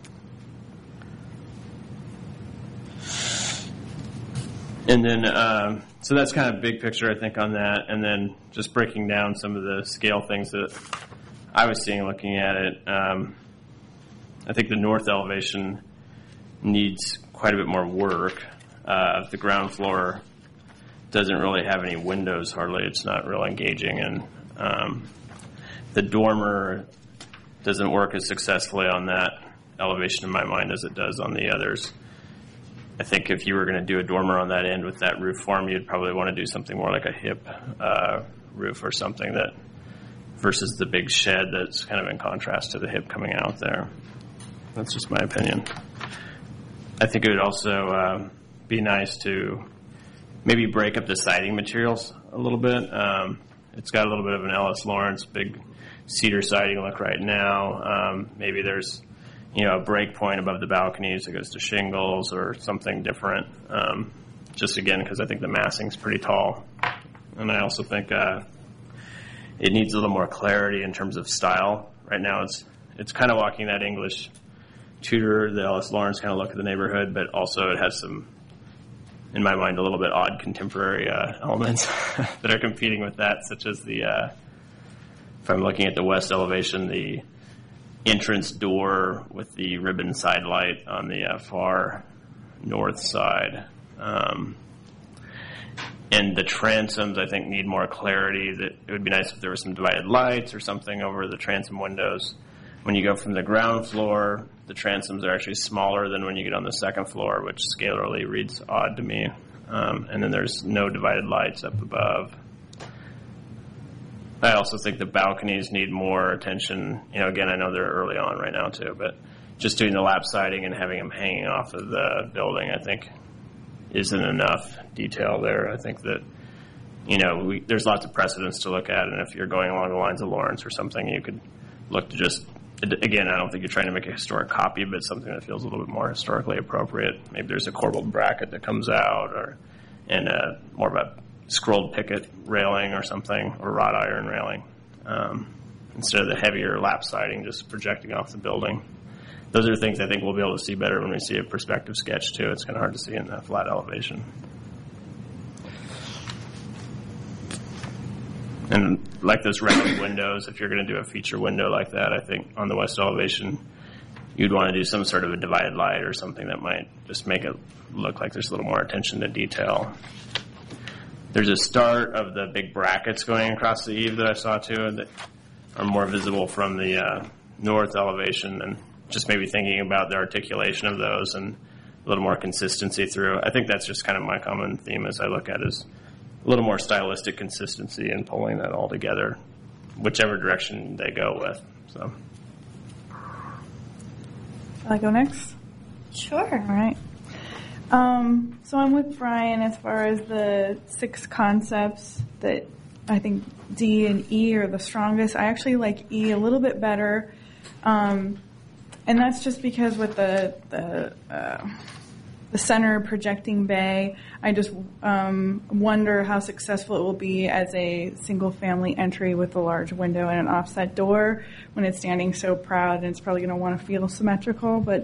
And then, so that's kind of big picture, I think, on that. And then just breaking down some of the scale things that I was seeing looking at it. I think the north elevation needs quite a bit more work. The ground floor doesn't really have any windows hardly. It's not real engaging. And the dormer doesn't work as successfully on that elevation in my mind as it does on the others. I think if you were going to do a dormer on that end with that roof form, you'd probably want to do something more like a hip roof or something that versus the big shed that's kind of in contrast to the hip coming out there. That's just my opinion. I think it would also be nice to maybe break up the siding materials a little bit. It's got a little bit of an Ellis Lawrence big cedar siding look right now. Maybe there's a break point above the balconies that goes to shingles or something different. Just again, because I think the massing's pretty tall. And I also think it needs a little more clarity in terms of style. Right now it's kind of walking that English Tudor, the Ellis Lawrence kind of look of the neighborhood, but also it has some, in my mind, a little bit odd contemporary elements that are competing with that, such as if I'm looking at the west elevation, the entrance door with the ribbon side light on the far north side. And the transoms, I think, need more clarity. That it would be nice if there were some divided lights or something over the transom windows. When you go from the ground floor, the transoms are actually smaller than when you get on the second floor, which scalarly reads odd to me. And then there's no divided lights up above. I also think the balconies need more attention. Again, I know they're early on right now too, but just doing the lap siding and having them hanging off of the building, I think, isn't enough detail there. I think that, there's lots of precedents to look at, and if you're going along the lines of Lawrence or something, you could look to just, again, I don't think you're trying to make a historic copy, but something that feels a little bit more historically appropriate. Maybe there's a corbelled bracket that comes out, and more of a scrolled picket railing or something, or wrought iron railing, instead of the heavier lap siding just projecting off the building. Those are things I think we'll be able to see better when we see a perspective sketch too. It's kind of hard to see in the flat elevation. And like those round windows, if you're going to do a feature window like that, I think on the west elevation, you'd want to do some sort of a divided light or something that might just make it look like there's a little more attention to detail. There's a start of the big brackets going across the eave that I saw too that are more visible from the north elevation, and just maybe thinking about the articulation of those and a little more consistency through. I think that's just kind of my common theme as I look at it, is a little more stylistic consistency and pulling that all together, whichever direction they go with. So, Shall I go next? Sure. All right. So I'm with Brian as far as the 6 concepts that I think D and E are the strongest. I actually like E a little bit better. And that's just because with the center projecting bay, I just wonder how successful it will be as a single-family entry with a large window and an offset door when it's standing so proud, and it's probably going to want to feel symmetrical. But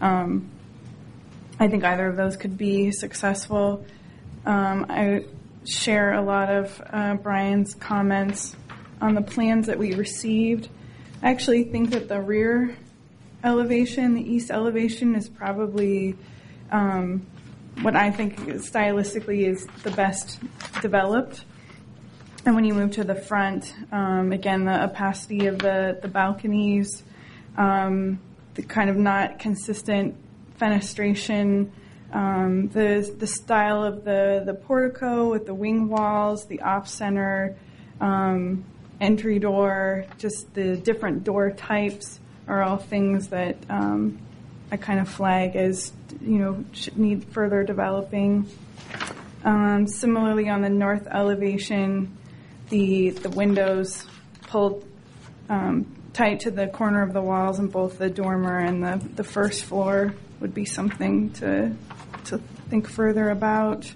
I think either of those could be successful. I share a lot of Brian's comments on the plans that we received. I actually think that the rear elevation, the east elevation, is probably what I think stylistically is the best developed. And when you move to the front, again, the opacity of the balconies, the kind of not consistent fenestration, the style of the portico with the wing walls, the off-center entry door, just the different door types are all things that I kind of flag as, should need further developing. Similarly, on the north elevation, the windows pulled tight to the corner of the walls in both the dormer and the first floor would be something to think further about.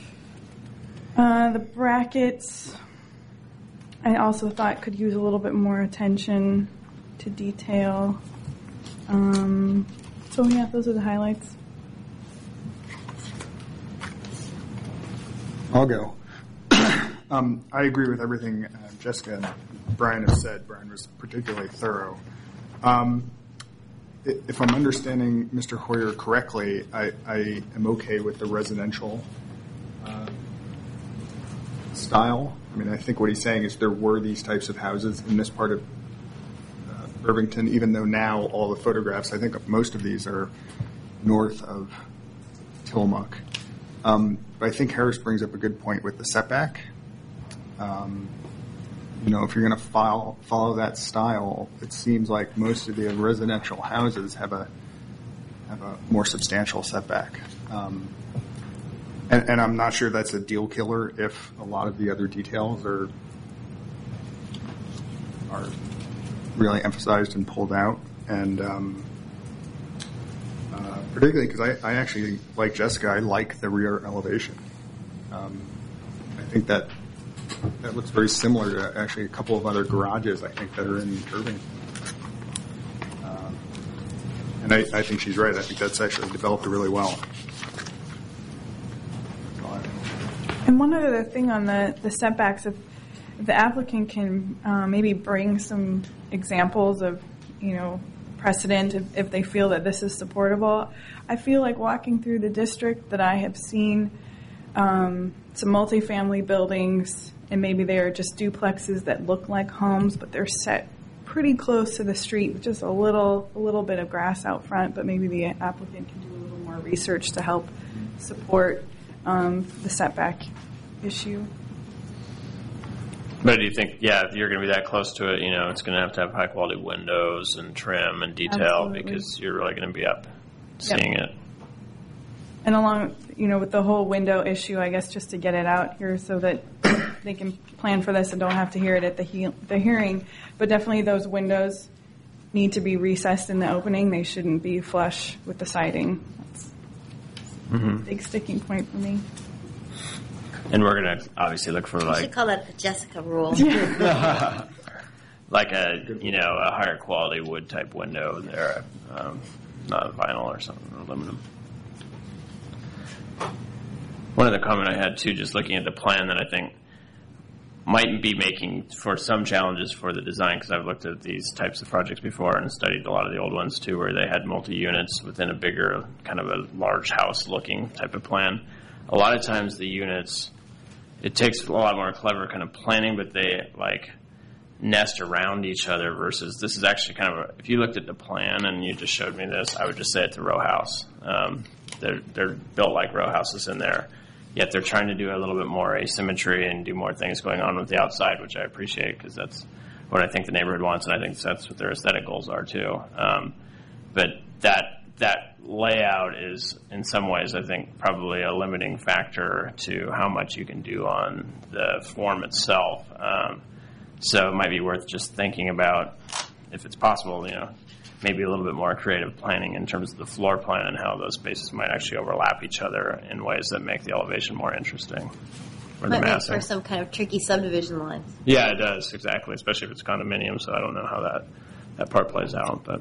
The brackets, I also thought could use a little bit more attention to detail. So yeah, those are the highlights. I'll go. I agree with everything Jessica and Brian have said. Brian was particularly thorough. If I'm understanding Mr. Hoyer correctly, I am okay with the residential style. I mean, I think what he's saying is there were these types of houses in this part of Irvington, even though now all the photographs, I think most of these are north of Tillamook. But I think Harris brings up a good point with the setback. If you're going to follow that style, it seems like most of the residential houses have a more substantial setback. And I'm not sure that's a deal killer if a lot of the other details are really emphasized and pulled out. And particularly because I actually, like Jessica, I like the rear elevation. I think that looks very similar to actually a couple of other garages, I think, that are in Irvington. And I think she's right. I think that's actually developed really well. And one other thing on the setbacks, if the applicant can maybe bring some examples of, precedent if they feel that this is supportable. I feel like walking through the district that I have seen some multifamily buildings, and maybe they are just duplexes that look like homes, but they're set pretty close to the street with just a little bit of grass out front, but maybe the applicant can do a little more research to help support the setback issue. But do you think, if you're going to be that close to it, it's going to have high quality windows and trim and detail. Absolutely. Because you're really going to be up seeing it. And along, with the whole window issue, I guess just to get it out here so that they can plan for this and don't have to hear it at the hearing. But definitely those windows need to be recessed in the opening. They shouldn't be flush with the siding. That's a big sticking point for me. And we're going to obviously look for You should call that the Jessica rule. like a higher quality wood type window there, not vinyl or something, or aluminum. One other comment I had too, just looking at the plan, that I think might be making for some challenges for the design, because I've looked at these types of projects before and studied a lot of the old ones too, where they had multi-units within a bigger, kind of a large house looking type of plan. A lot of times the units, it takes a lot more clever kind of planning, but they like nest around each other versus this is actually kind of if you looked at the plan and you just showed me this, I would just say it's a row house. They're built like row houses in there. Yet they're trying to do a little bit more asymmetry and do more things going on with the outside, which I appreciate because that's what I think the neighborhood wants, and I think that's what their aesthetic goals are too. But that layout is, in some ways, I think, probably a limiting factor to how much you can do on the form itself. So it might be worth just thinking about, if it's possible, maybe a little bit more creative planning in terms of the floor plan and how those spaces might actually overlap each other in ways that make the elevation more interesting. Or the Might make massing. for some kind of tricky subdivision lines. Yeah, it does, exactly, especially if it's condominium, so I don't know how that part plays out. But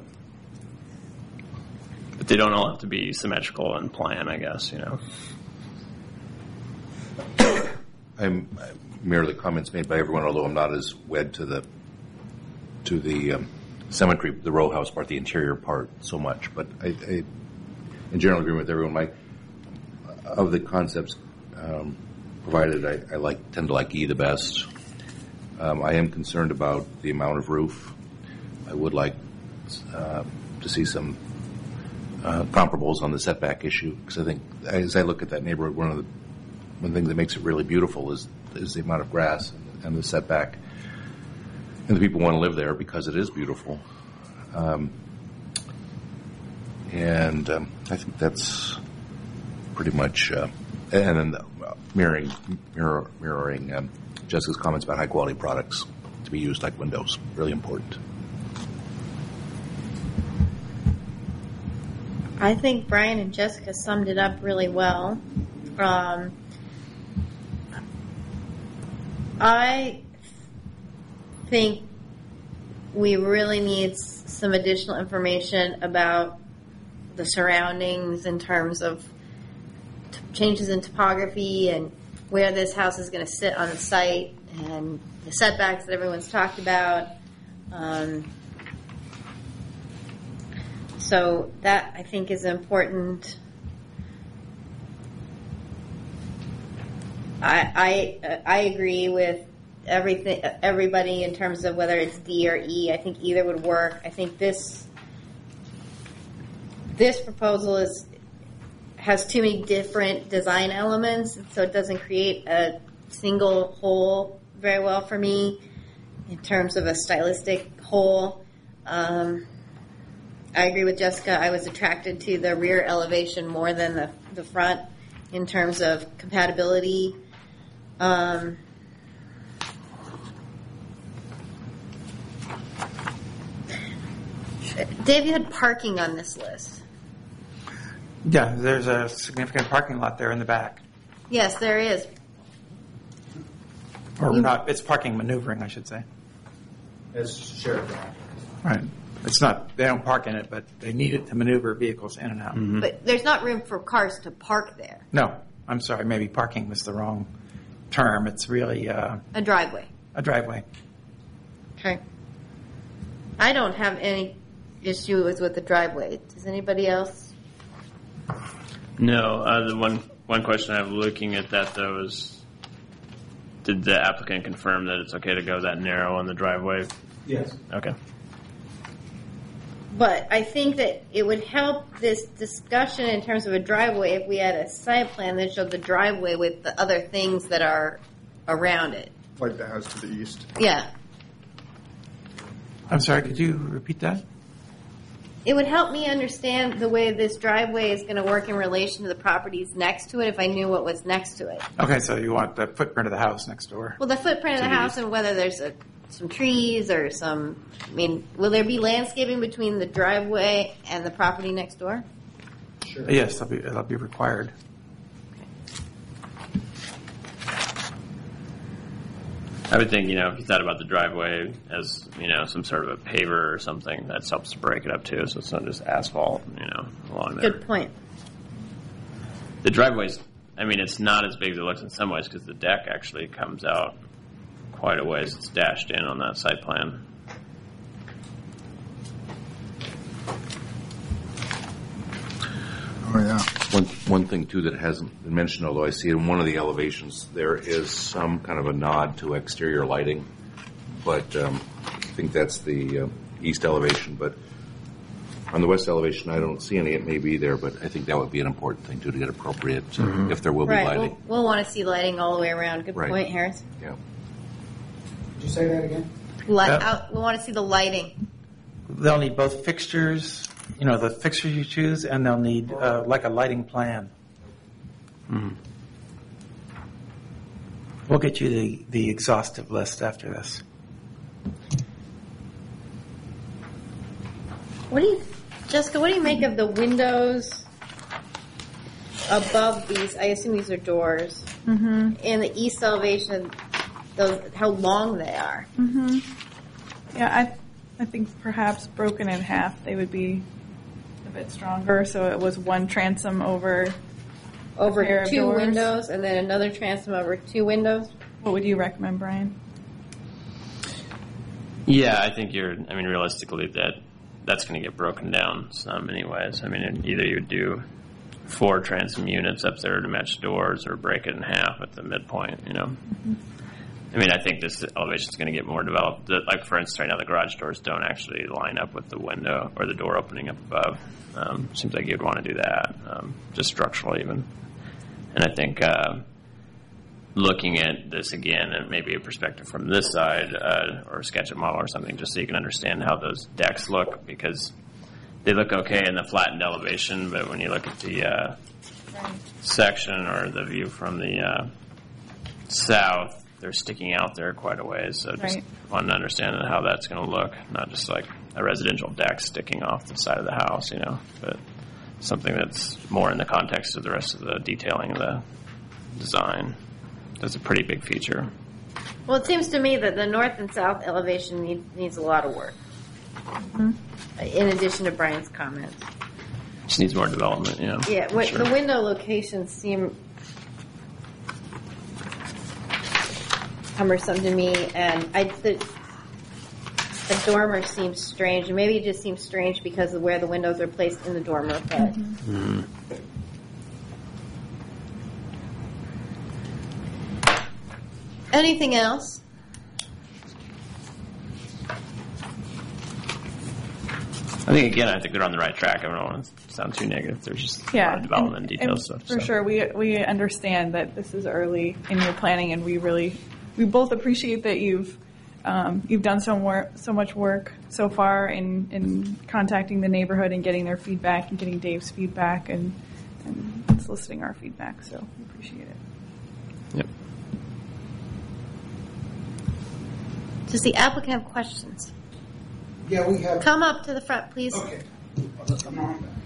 they don't all have to be symmetrical in plan, I guess, I'm merely comments made by everyone, although I'm not as wed to the symmetry, the row house part, the interior part so much. But I in general agree with everyone. Of the concepts provided, I tend to like E the best. I am concerned about the amount of roof. I would like to see some comparables on the setback issue, because I think as I look at that neighborhood, one thing that makes it really beautiful is the amount of grass and the setback. And the people want to live there because it is beautiful. I think that's pretty much, and then mirroring Jessica's comments about high quality products to be used like windows, really important. I think Brian and Jessica summed it up really well. I think we really need some additional information about the surroundings in terms of changes in topography and where this house is going to sit on the site and the setbacks that everyone's talked about. So that, I think, is important. I agree with everybody in terms of whether it's D or E. I think either would work. I think this proposal has too many different design elements, so it doesn't create a single whole very well for me in terms of a stylistic whole. I agree with Jessica. I was attracted to the rear elevation more than the front in terms of compatibility. Dave, you had parking on this list. Yeah, there's a significant parking lot there in the back. Yes, there is. Or not, it's parking maneuvering, I should say. It's shared drive. Right. It's not, they don't park in it, but they need it to maneuver vehicles in and out. Mm-hmm. But there's not room for cars to park there. No, I'm sorry, maybe parking was the wrong term. It's really A driveway. a driveway. Okay. I don't have any issue with the driveway. Does anybody else? No, the one question I have looking at that, though, is did the applicant confirm that it's okay to go that narrow on the driveway? Yes. Okay. But I think that it would help this discussion in terms of a driveway if we had a site plan that showed the driveway with the other things that are around it. Like the house to the east. Yeah. I'm sorry, could you repeat that? It would help me understand the way this driveway is going to work in relation to the properties next to it if I knew what was next to it. Okay, so you want the footprint of the house next door. Well, the footprint of the house and whether there's some trees or will there be landscaping between the driveway and the property next door? Sure. Yes, that'll be required. I would think, if you thought about the driveway as, some sort of a paver or something, that helps to break it up too, so it's not just asphalt, along there. Good point. The driveway's, it's not as big as it looks in some ways because the deck actually comes out quite a ways. It's dashed in on that site plan. Oh, yeah. One thing, too, that hasn't been mentioned, although I see in one of the elevations, there is some kind of a nod to exterior lighting, but I think that's the east elevation. But on the west elevation, I don't see any. It may be there, but I think that would be an important thing, too, to get appropriate if there will be Right. lighting. We'll want to see lighting all the way around. Good Right. point, Harris. Yeah. Did you say that again? We want to see the lighting. They'll need both fixtures, the fixtures you choose, and they'll need like a lighting plan. We'll get you the exhaustive list after this. Jessica, what do you make of the windows above these? I assume these are doors. Mm-hmm. In the east elevation, how long they are. Mm-hmm. Yeah, I think perhaps broken in half they would be a bit stronger. So it was one transom over a pair of two doors. windows, and then another transom over two windows. What would you recommend, Brian? Yeah, I think realistically that's going to get broken down some anyways. I mean, either you would do 4 transom units up there to match doors or break it in half at the midpoint, Mm-hmm. I mean, I think this elevation is going to get more developed. Like, for instance, right now the garage doors don't actually line up with the window or the door opening up above. Seems like you'd want to do that, just structurally even. And I think looking at this again and maybe a perspective from this side or a sketch of model or something, just so you can understand how those decks look, because they look okay in the flattened elevation, but when you look at the section or the view from the south, they're sticking out there quite a ways. So just wanting to understand how that's going to look, not just like a residential deck sticking off the side of the house, but something that's more in the context of the rest of the detailing of the design. That's a pretty big feature. Well, it seems to me that the north and south elevation needs a lot of work. Mm-hmm. In addition to Brian's comments. Just needs more development, Yeah, Sure. the window locations seem cumbersome to me, and the dormer seems strange. Maybe it just seems strange because of where the windows are placed in the dormer. But anything else? I think they're on the right track. I don't want to sound too negative. There's just a lot of development and detail stuff. For sure, we understand that this is early in your planning, and we both appreciate that you've done so much work so far in contacting the neighborhood and getting their feedback and getting Dave's feedback and soliciting our feedback. So we appreciate it. Yep. Does the applicant have questions? Yeah, we have. Come up to the front, please. Okay. Come on back.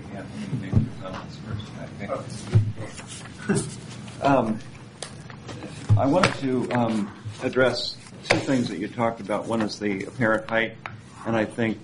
I wanted to address 2 things that you talked about. One is the apparent height, and I think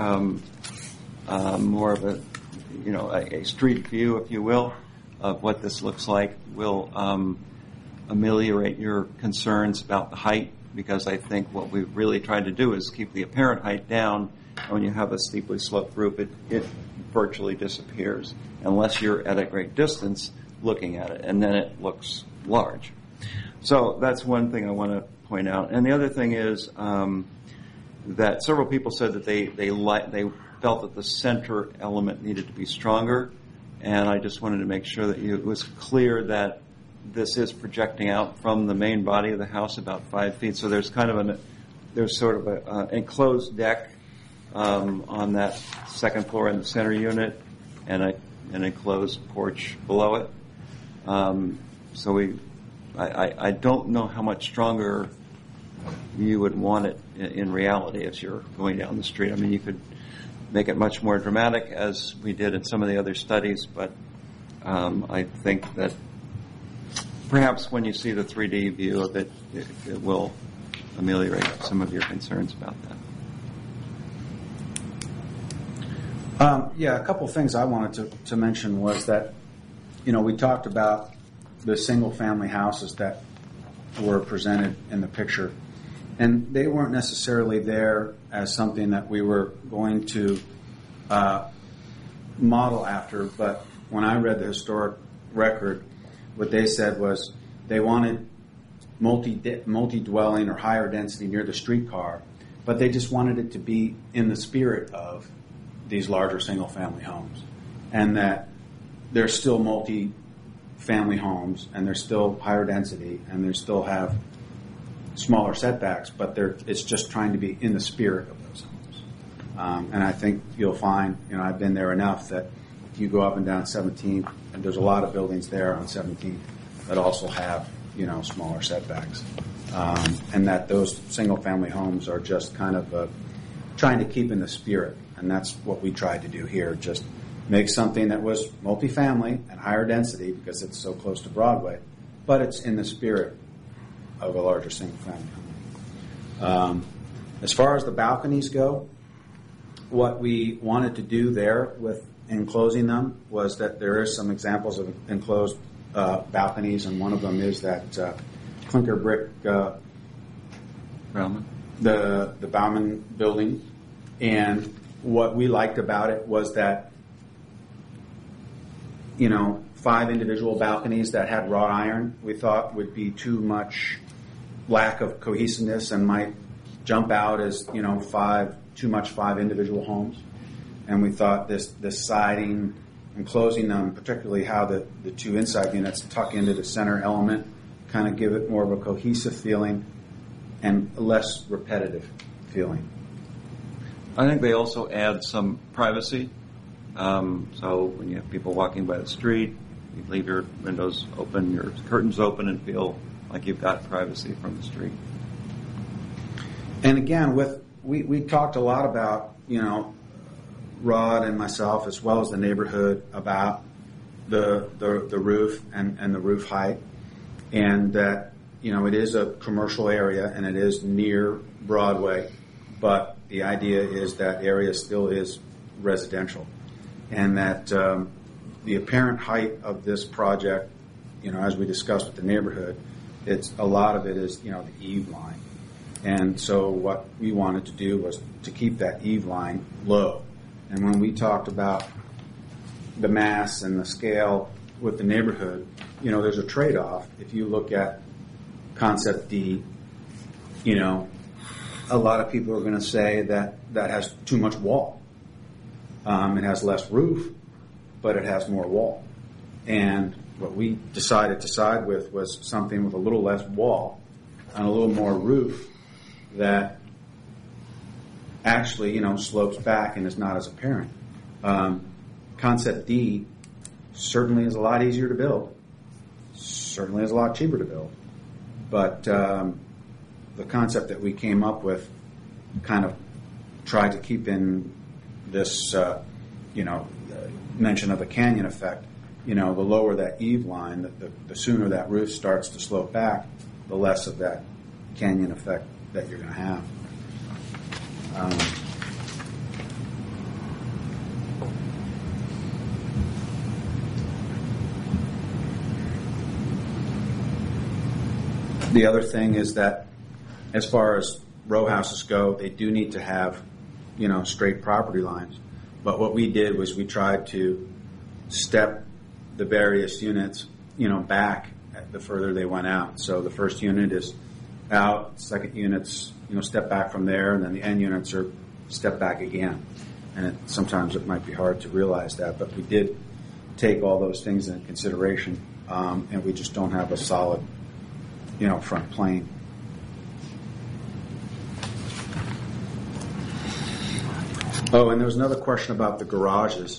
more of a street view, if you will, of what this looks like will ameliorate your concerns about the height, because I think what we've really tried to do is keep the apparent height down. And when you have a steeply sloped roof, it virtually disappears unless you're at a great distance looking at it, and then it looks large. So that's one thing I want to point out. And the other thing is that several people said that they felt that the center element needed to be stronger, and I just wanted to make sure that it was clear that this is projecting out from the main body of the house about 5 feet. So there's kind of there's sort of an enclosed deck on that second floor in the center unit, and an enclosed porch below it. I don't know how much stronger you would want it in reality as you're going down the street. I mean, you could make it much more dramatic, as we did in some of the other studies, but I think that perhaps when you see the 3D view of it, it will ameliorate some of your concerns about that. Yeah, a couple of things I wanted to mention was that, we talked about the single-family houses that were presented in the picture. And they weren't necessarily there as something that we were going to model after, but when I read the historic record, what they said was they wanted multi-dwelling or higher density near the streetcar, but they just wanted it to be in the spirit of these larger single-family homes, and that they're still multi-family homes, and they're still higher density, and they still have smaller setbacks, but it's just trying to be in the spirit of those homes. And I think you'll find, I've been there enough that if you go up and down 17th, and there's a lot of buildings there on 17th that also have, smaller setbacks. And that those single-family homes are just kind of trying to keep in the spirit. And that's what we tried to do here, just make something that was multifamily and higher density because it's so close to Broadway, but it's in the spirit of a larger single-family home. As far as the balconies go, what we wanted to do there with enclosing them was that there is some examples of enclosed balconies, and one of them is that clinker brick Bauman. the Bauman building. And what we liked about it was that 5 individual balconies that had wrought iron we thought would be too much lack of cohesiveness and might jump out as 5 individual homes. And we thought this siding and closing them, particularly how the 2 inside units tuck into the center element, kind of give it more of a cohesive feeling and a less repetitive feeling. I think they also add some privacy. So when you have people walking by the street, you leave your windows open, your curtains open, and feel like you've got privacy from the street. And again, we talked a lot about, Rod and myself, as well as the neighborhood, about the roof and the roof height, and that it is a commercial area and it is near Broadway, but the idea is that area still is residential, and that the apparent height of this project, as we discussed with the neighborhood, a lot of it is the eave line, and so what we wanted to do was to keep that eave line low. And when we talked about the mass and the scale with the neighborhood, there's a trade-off. If you look at Concept D, a lot of people are going to say that has too much wall. It has less roof, but it has more wall. And what we decided to side with was something with a little less wall and a little more roof that actually, slopes back and is not as apparent. Concept D certainly is a lot easier to build, certainly is a lot cheaper to build, but the concept that we came up with kind of tried to keep in this, mention of a canyon effect. The lower that eave line, the sooner that roof starts to slope back, the less of that canyon effect that you're going to have. The other thing is that as far as row houses go, they do need to have, straight property lines. But what we did was we tried to step the various units, back the further they went out. So the first unit is out, second unit's, step back from there, and then the end units are step back again. And sometimes it might be hard to realize that, but we did take all those things into consideration, and we just don't have a solid, front plane. Oh, and there was another question about the garages.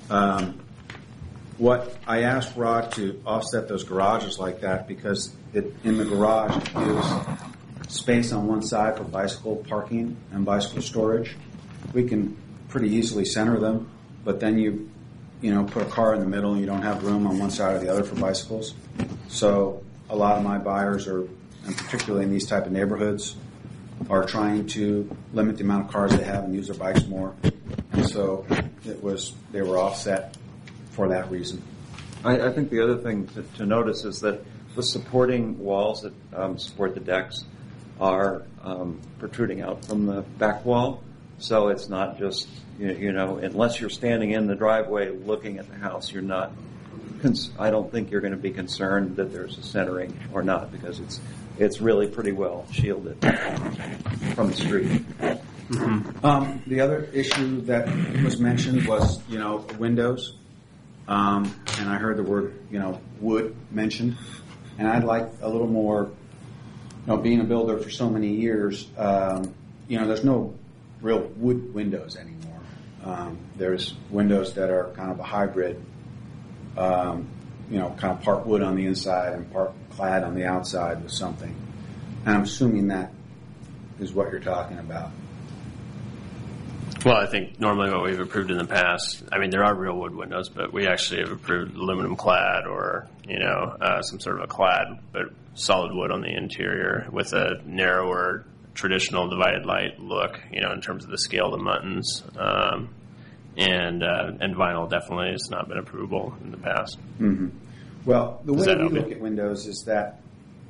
What I asked Rod to offset those garages like that because in the garage it gives space on one side for bicycle parking and bicycle storage. We can pretty easily center them, but then you put a car in the middle and you don't have room on one side or the other for bicycles. So a lot of my buyers are, and particularly in these type of neighborhoods, are trying to limit the amount of cars they have and use their bikes more. And so they were offset for that reason. I think the other thing to notice is that the supporting walls that support the decks, are protruding out from the back wall. So it's not just, unless you're standing in the driveway looking at the house, you're not, I don't think you're going to be concerned that there's a centering or not, because it's really pretty well shielded from the street. The other issue that was mentioned was, windows. And I heard the word, wood mentioned. And I'd like a little more, being a builder for so many years, there's no real wood windows anymore. There's windows that are kind of a hybrid, kind of part wood on the inside and part clad on the outside with something. And I'm assuming that is what you're talking about. Well, I think normally what we've approved in the past, there are real wood windows, but we actually have approved aluminum clad or, some sort of a clad, but solid wood on the interior with a narrower, traditional divided light look, in terms of the scale of the muttons. And vinyl definitely has not been approvable in the past. Mm-hmm. Well, the way we look at windows is that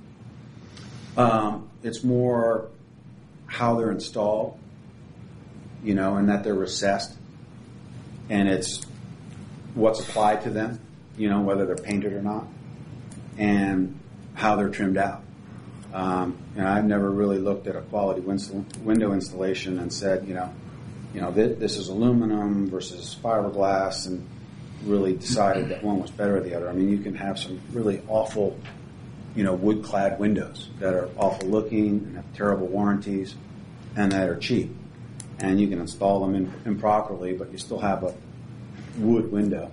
it's more how they're installed, and that they're recessed, and it's what's applied to them, whether they're painted or not, and how they're trimmed out. I've never really looked at a quality window installation and said, this is aluminum versus fiberglass, and really decided that one was better than the other. You can have some really awful, wood-clad windows that are awful looking and have terrible warranties, and that are cheap. And you can install them improperly, but you still have a wood window.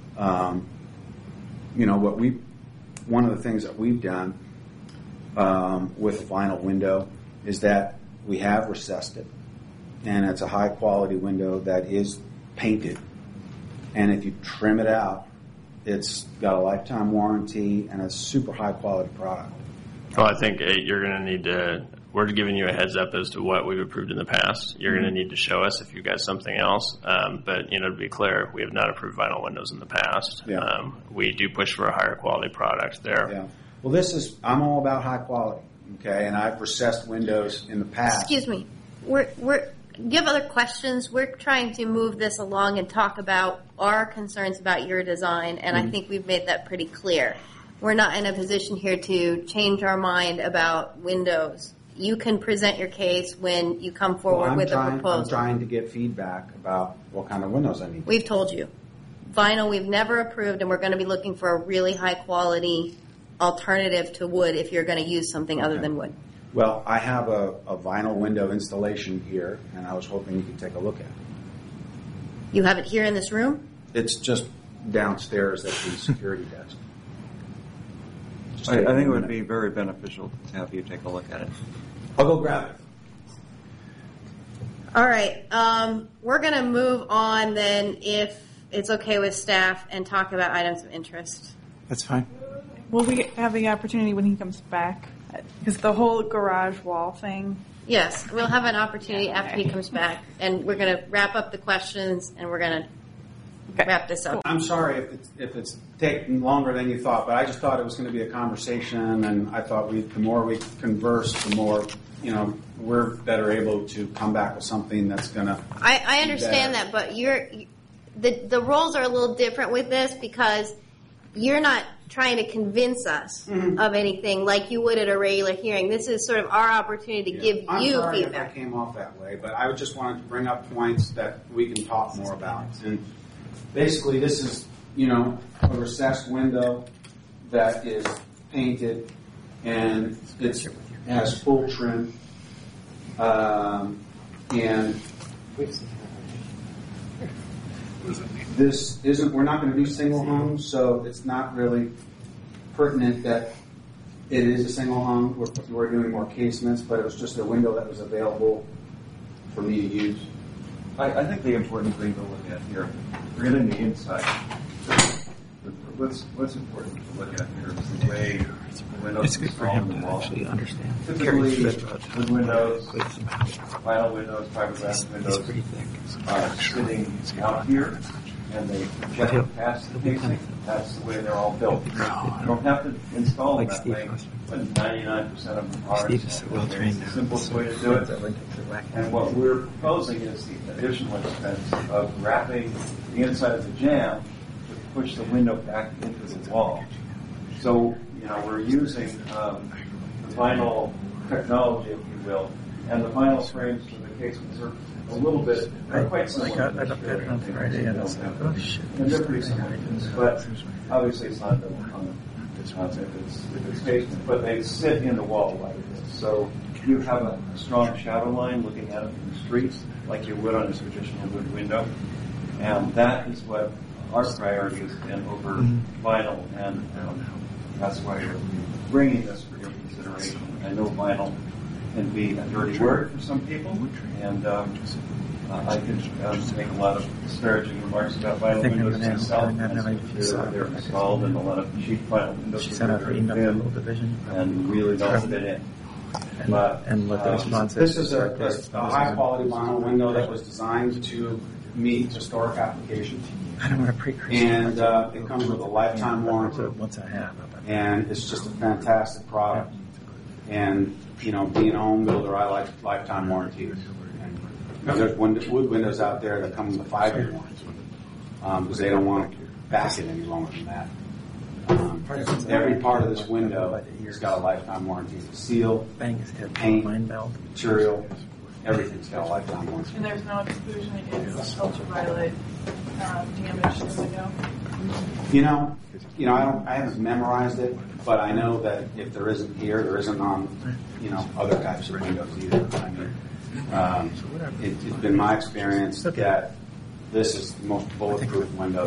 One of the things that we've done with vinyl window is that we have recessed it, and it's a high quality window that is painted. And if you trim it out, it's got a lifetime warranty and a super high quality product. Well, I think you're going to need to. We're giving you a heads up as to what we've approved in the past. You're going to need to show us if you've got something else. But, to be clear, we have not approved vinyl windows in the past. Yeah. We do push for a higher quality product there. Yeah. Well, I'm all about high quality, okay? And I've recessed windows in the past. Excuse me. Do you have other questions? We're trying to move this along and talk about our concerns about your design, and I think we've made that pretty clear. We're not in a position here to change our mind about windows. You can present your case when you come forward with a proposal. I'm trying to get feedback about what kind of windows I need. We've told you. Vinyl we've never approved, and we're going to be looking for a really high-quality alternative to wood if you're going to use something other than wood. Well, I have a vinyl window installation here, and I was hoping you could take a look at it. You have it here in this room? It's just downstairs at the security desk. I think it would be very beneficial to have you take a look at it. I'll go grab it. All right. We're going to move on then, if it's okay with staff, and talk about items of interest. That's fine. Will we have the opportunity when he comes back? Because the whole garage wall thing. Yes, we'll have an opportunity after he comes back, and we're going to wrap up the questions, and we're going to wrap this up. I'm sorry if it's taking longer than you thought, but I just thought it was going to be a conversation, and I thought the more we converse, the more we're better able to come back with something that's going to. I understand that, but the roles are a little different with this because you're not trying to convince us of anything like you would at a regular hearing. This is sort of our opportunity to give you I'm sorry feedback. if I came off that way, but I just wanted to bring up points that we can talk more about. And basically, this is, a recessed window that is painted, and it has full trim, and we're not going to do single hung, so it's not really pertinent that it is a single hung. We're doing more casements, but it was just a window that was available for me to use. I think the important thing to look at here, forgetting the inside, what's important to look at here is the way the windows are installed in the wall. Understand. Typically, the windows, vinyl windows, fiberglass windows, are sitting out here, and they project past the casing, that's the way they're all built. You don't have to install them that way, but 99% of them are. It's the simplest way to do it. And what we're proposing is the additional expense of wrapping the inside of the jamb to push the window back into the wall. So, we're using the vinyl technology, if you will, and the vinyl frames for the casements are a little bit, they're quite similar. I looked at it on Friday and I was like, oh shit. And they're pretty similar, but obviously it's not on if it's casement, but they sit in the wall like this. So you have a strong shadow line looking at it from the street, like you would on a traditional wood window. And that is what our priority has been over vinyl, and that's why we're bringing this for your consideration. I know vinyl can be a dirty word for some people, and I could make a lot of disparaging remarks about vinyl windows myself. They're installed in a lot of cheap vinyl windows. She sent out her email to the whole division. And really don't fit in. And what the response is. This is a high-quality vinyl window that was designed to meet historic applications. I don't want to pre-create. And it comes with a lifetime warranty. Once I have. And it's just a fantastic product. And, being a home builder, I like lifetime warranties. And there's wood windows out there that come with a 5-year warranty because they don't want to back it any longer than that. Every part of this window has got a lifetime warranty. The seal, paint, material, everything's got a lifetime warranty. And there's no exclusion against ultraviolet damage to the window? I haven't memorized it, but I know that if there isn't here, there isn't on, other types of windows either. I mean, it's been my experience that this is the most bulletproof window.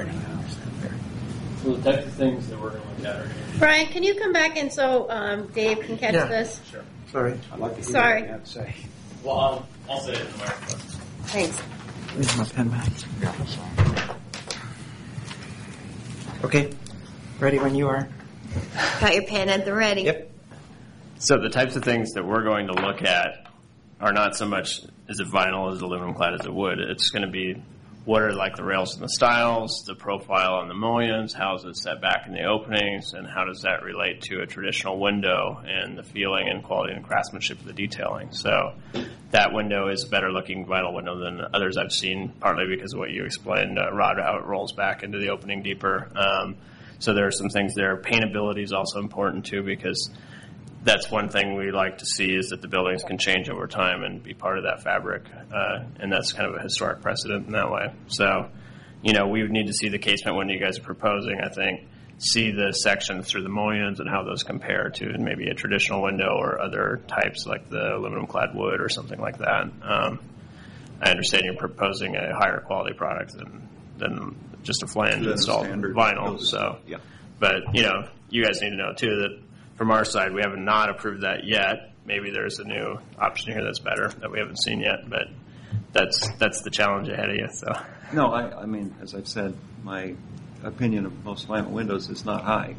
So the types of things that we're going to look at are Brian, can you come back and so Dave can catch this? Sure. Sorry. I'd like to hear Sorry. what you have to say. Well, I'll say it in the microphone. Thanks. Where's my pen back? Okay. Ready when you are. Got your pen at the ready. Yep. So the types of things that we're going to look at are not so much is it vinyl, is it aluminum clad, is it wood. It's going to be what are like the rails and the stiles, the profile on the mullions, how is it set back in the openings, and how does that relate to a traditional window and the feeling and quality and craftsmanship of the detailing. So that window is a better looking vinyl window than others I've seen, partly because of what you explained, Rod, how it rolls back into the opening deeper. So there are some things there. Paintability is also important too, because that's one thing we like to see is that the buildings can change over time and be part of that fabric. And that's kind of a historic precedent in that way. So, we would need to see the casement window you guys are proposing, I think, see the sections through the mullions and how those compare to maybe a traditional window or other types like the aluminum clad wood or something like that. I understand you're proposing a higher quality product than just a flange installed vinyl. So, yeah. But, you guys need to know too that from our side, we have not approved that yet. Maybe there's a new option here that's better that we haven't seen yet, but that's the challenge ahead of you. So, No, I mean, as I've said, my opinion of most vinyl windows is not high.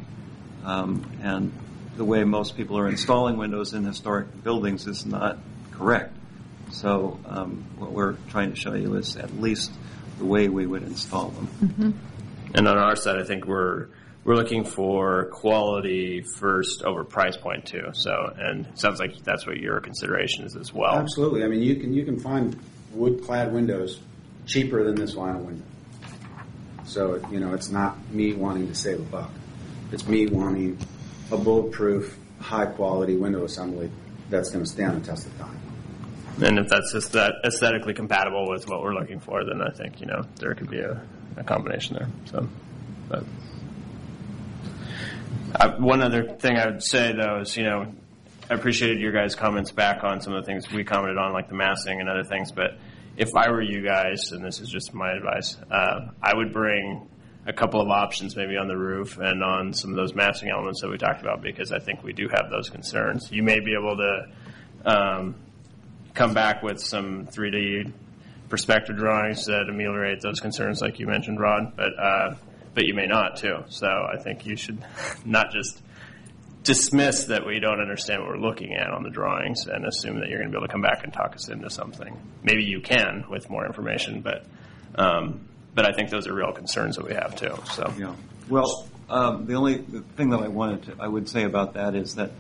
And the way most people are installing windows in historic buildings is not correct. So what we're trying to show you is at least the way we would install them. Mm-hmm. And on our side, I think we're looking for quality first over price point too. So, and it sounds like that's what your consideration is as well. Absolutely. I mean, you can find wood-clad windows cheaper than this vinyl window. So, it's not me wanting to save a buck. It's me wanting a bulletproof, high-quality window assembly that's going to stand the test of time. And if that's just that aesthetically compatible with what we're looking for, then I think, there could be a combination there. So, but one other thing I would say, though, is, I appreciated your guys' comments back on some of the things we commented on, like the massing and other things. But if I were you guys, and this is just my advice, I would bring a couple of options maybe on the roof and on some of those massing elements that we talked about, because I think we do have those concerns. You may be able to come back with some 3D perspective drawings that ameliorate those concerns, like you mentioned, Rod, but you may not, too. So I think you should not just dismiss that we don't understand what we're looking at on the drawings and assume that you're going to be able to come back and talk us into something. Maybe you can with more information, but But I think those are real concerns that we have too. So Yeah. Well, the thing that I would say about that is that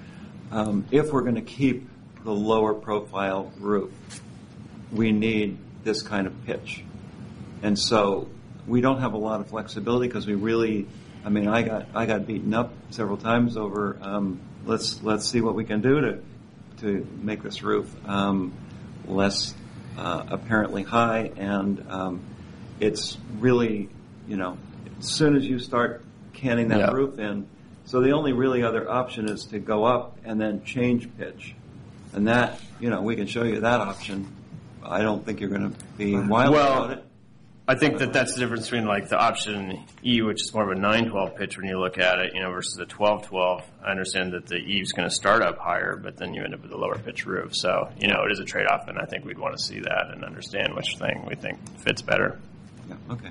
if we're going to keep the lower profile roof, we need this kind of pitch. And so we don't have a lot of flexibility because we really, I mean, I got beaten up several times over let's see what we can do to make this roof less apparently high, and it's really, as soon as you start canning that roof in, so the only really other option is to go up and then change pitch. And that, we can show you that option. I don't think you're going to be wild about it. I think that's the difference between like the option E, which is more of a 9/12 pitch when you look at it, versus the 12/12. I understand that the E is going to start up higher, but then you end up with a lower pitch roof. So, it is a trade-off, and I think we'd want to see that and understand which thing we think fits better. Yeah, okay.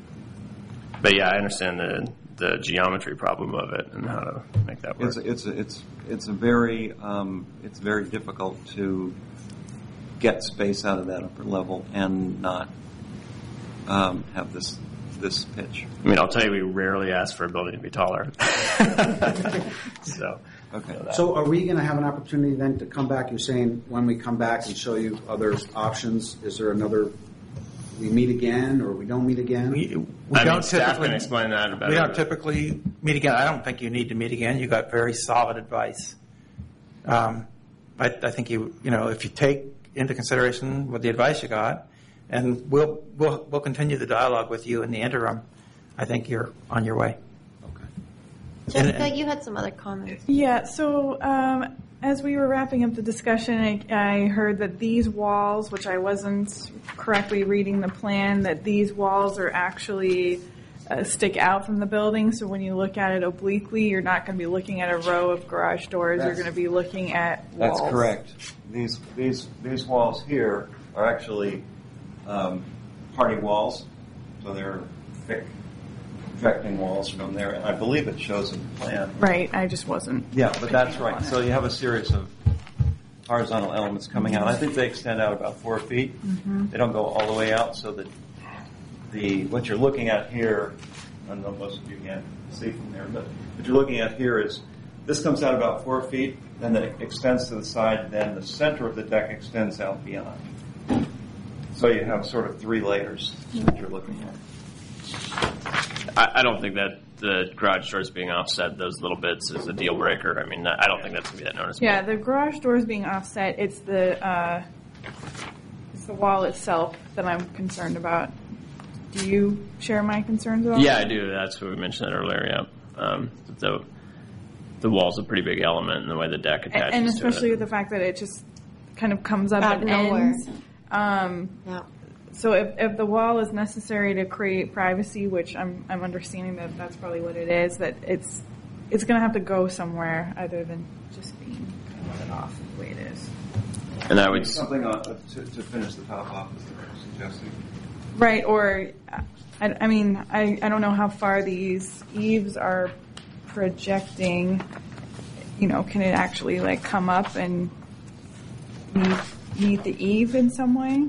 But yeah, I understand the geometry problem of it and how to make that work. It's very difficult to get space out of that upper level and not have this pitch. I mean, I'll tell you, we rarely ask for a building to be taller. So, okay. So are we going to have an opportunity then to come back? You're saying when we come back and show you other options, is there another, we meet again or we don't meet again? We I don't mean, staff typically can explain that better. We don't typically meet again. I don't think you need to meet again. You got very solid advice. I think if you take into consideration what the advice you got, and we'll continue the dialogue with you in the interim, I think you're on your way. Okay. Jessica, you had some other comments. Yeah, so as we were wrapping up the discussion, I heard that these walls, which I wasn't correctly reading the plan, that these walls are actually stick out from the building. So when you look at it obliquely, you're not going to be looking at a row of garage doors. You're going to be looking at walls. That's correct. These walls here are actually party walls, so they're thick projecting walls from there, and I believe it shows in the plan. Right, I just wasn't. Yeah, but that's right. So you have a series of horizontal elements coming out. I think they extend out about 4 feet. Mm-hmm. They don't go all the way out, so that what you're looking at here, I don't know, most of you can't see from there, but what you're looking at here is this comes out about 4 feet, then it extends to the side, then the center of the deck extends out beyond. So you have sort of 3 layers that you're looking at. I don't think that the garage doors being offset those little bits is a deal breaker. I mean, I don't think that's going to be that noticeable. Yeah, the garage doors being offset, it's the wall itself that I'm concerned about. Do you share my concerns about Yeah, I do. That's what we mentioned earlier, yeah. The wall's a pretty big element in the way the deck attaches and especially to it. with the fact that it just kind of comes up Out and of nowhere. ends. Yeah. So if the wall is necessary to create privacy, which I'm understanding that that's probably what it is, that it's going to have to go somewhere other than just being kind of off the way it is. And I would Something to finish the top off is suggesting. Right, or I mean, I don't know how far these eaves are projecting. Can it actually like come up and meet the eave in some way?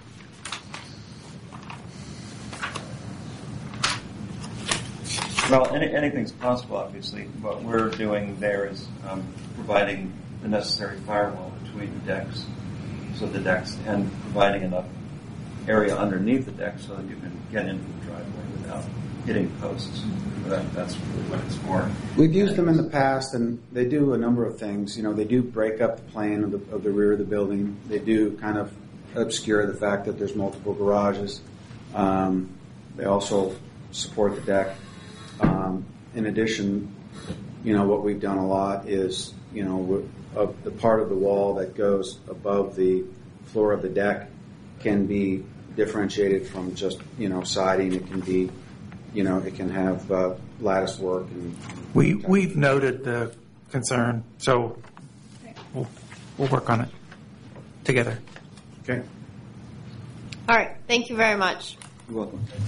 Well, anything's possible, obviously. What we're doing there is providing the necessary firewall between the decks, and providing enough area underneath the deck so that you can get into the driveway without hitting posts. That's really what it's for. We've used them in the past, and they do a number of things. They do break up the plane of the rear of the building. They do kind of obscure the fact that there's multiple garages. They also support the deck. In addition, what we've done a lot is, the part of the wall that goes above the floor of the deck can be differentiated from just, siding. It can be, it can have lattice work. And We've noted the concern, so we'll work on it together. Okay. All right. Thank you very much. You're welcome.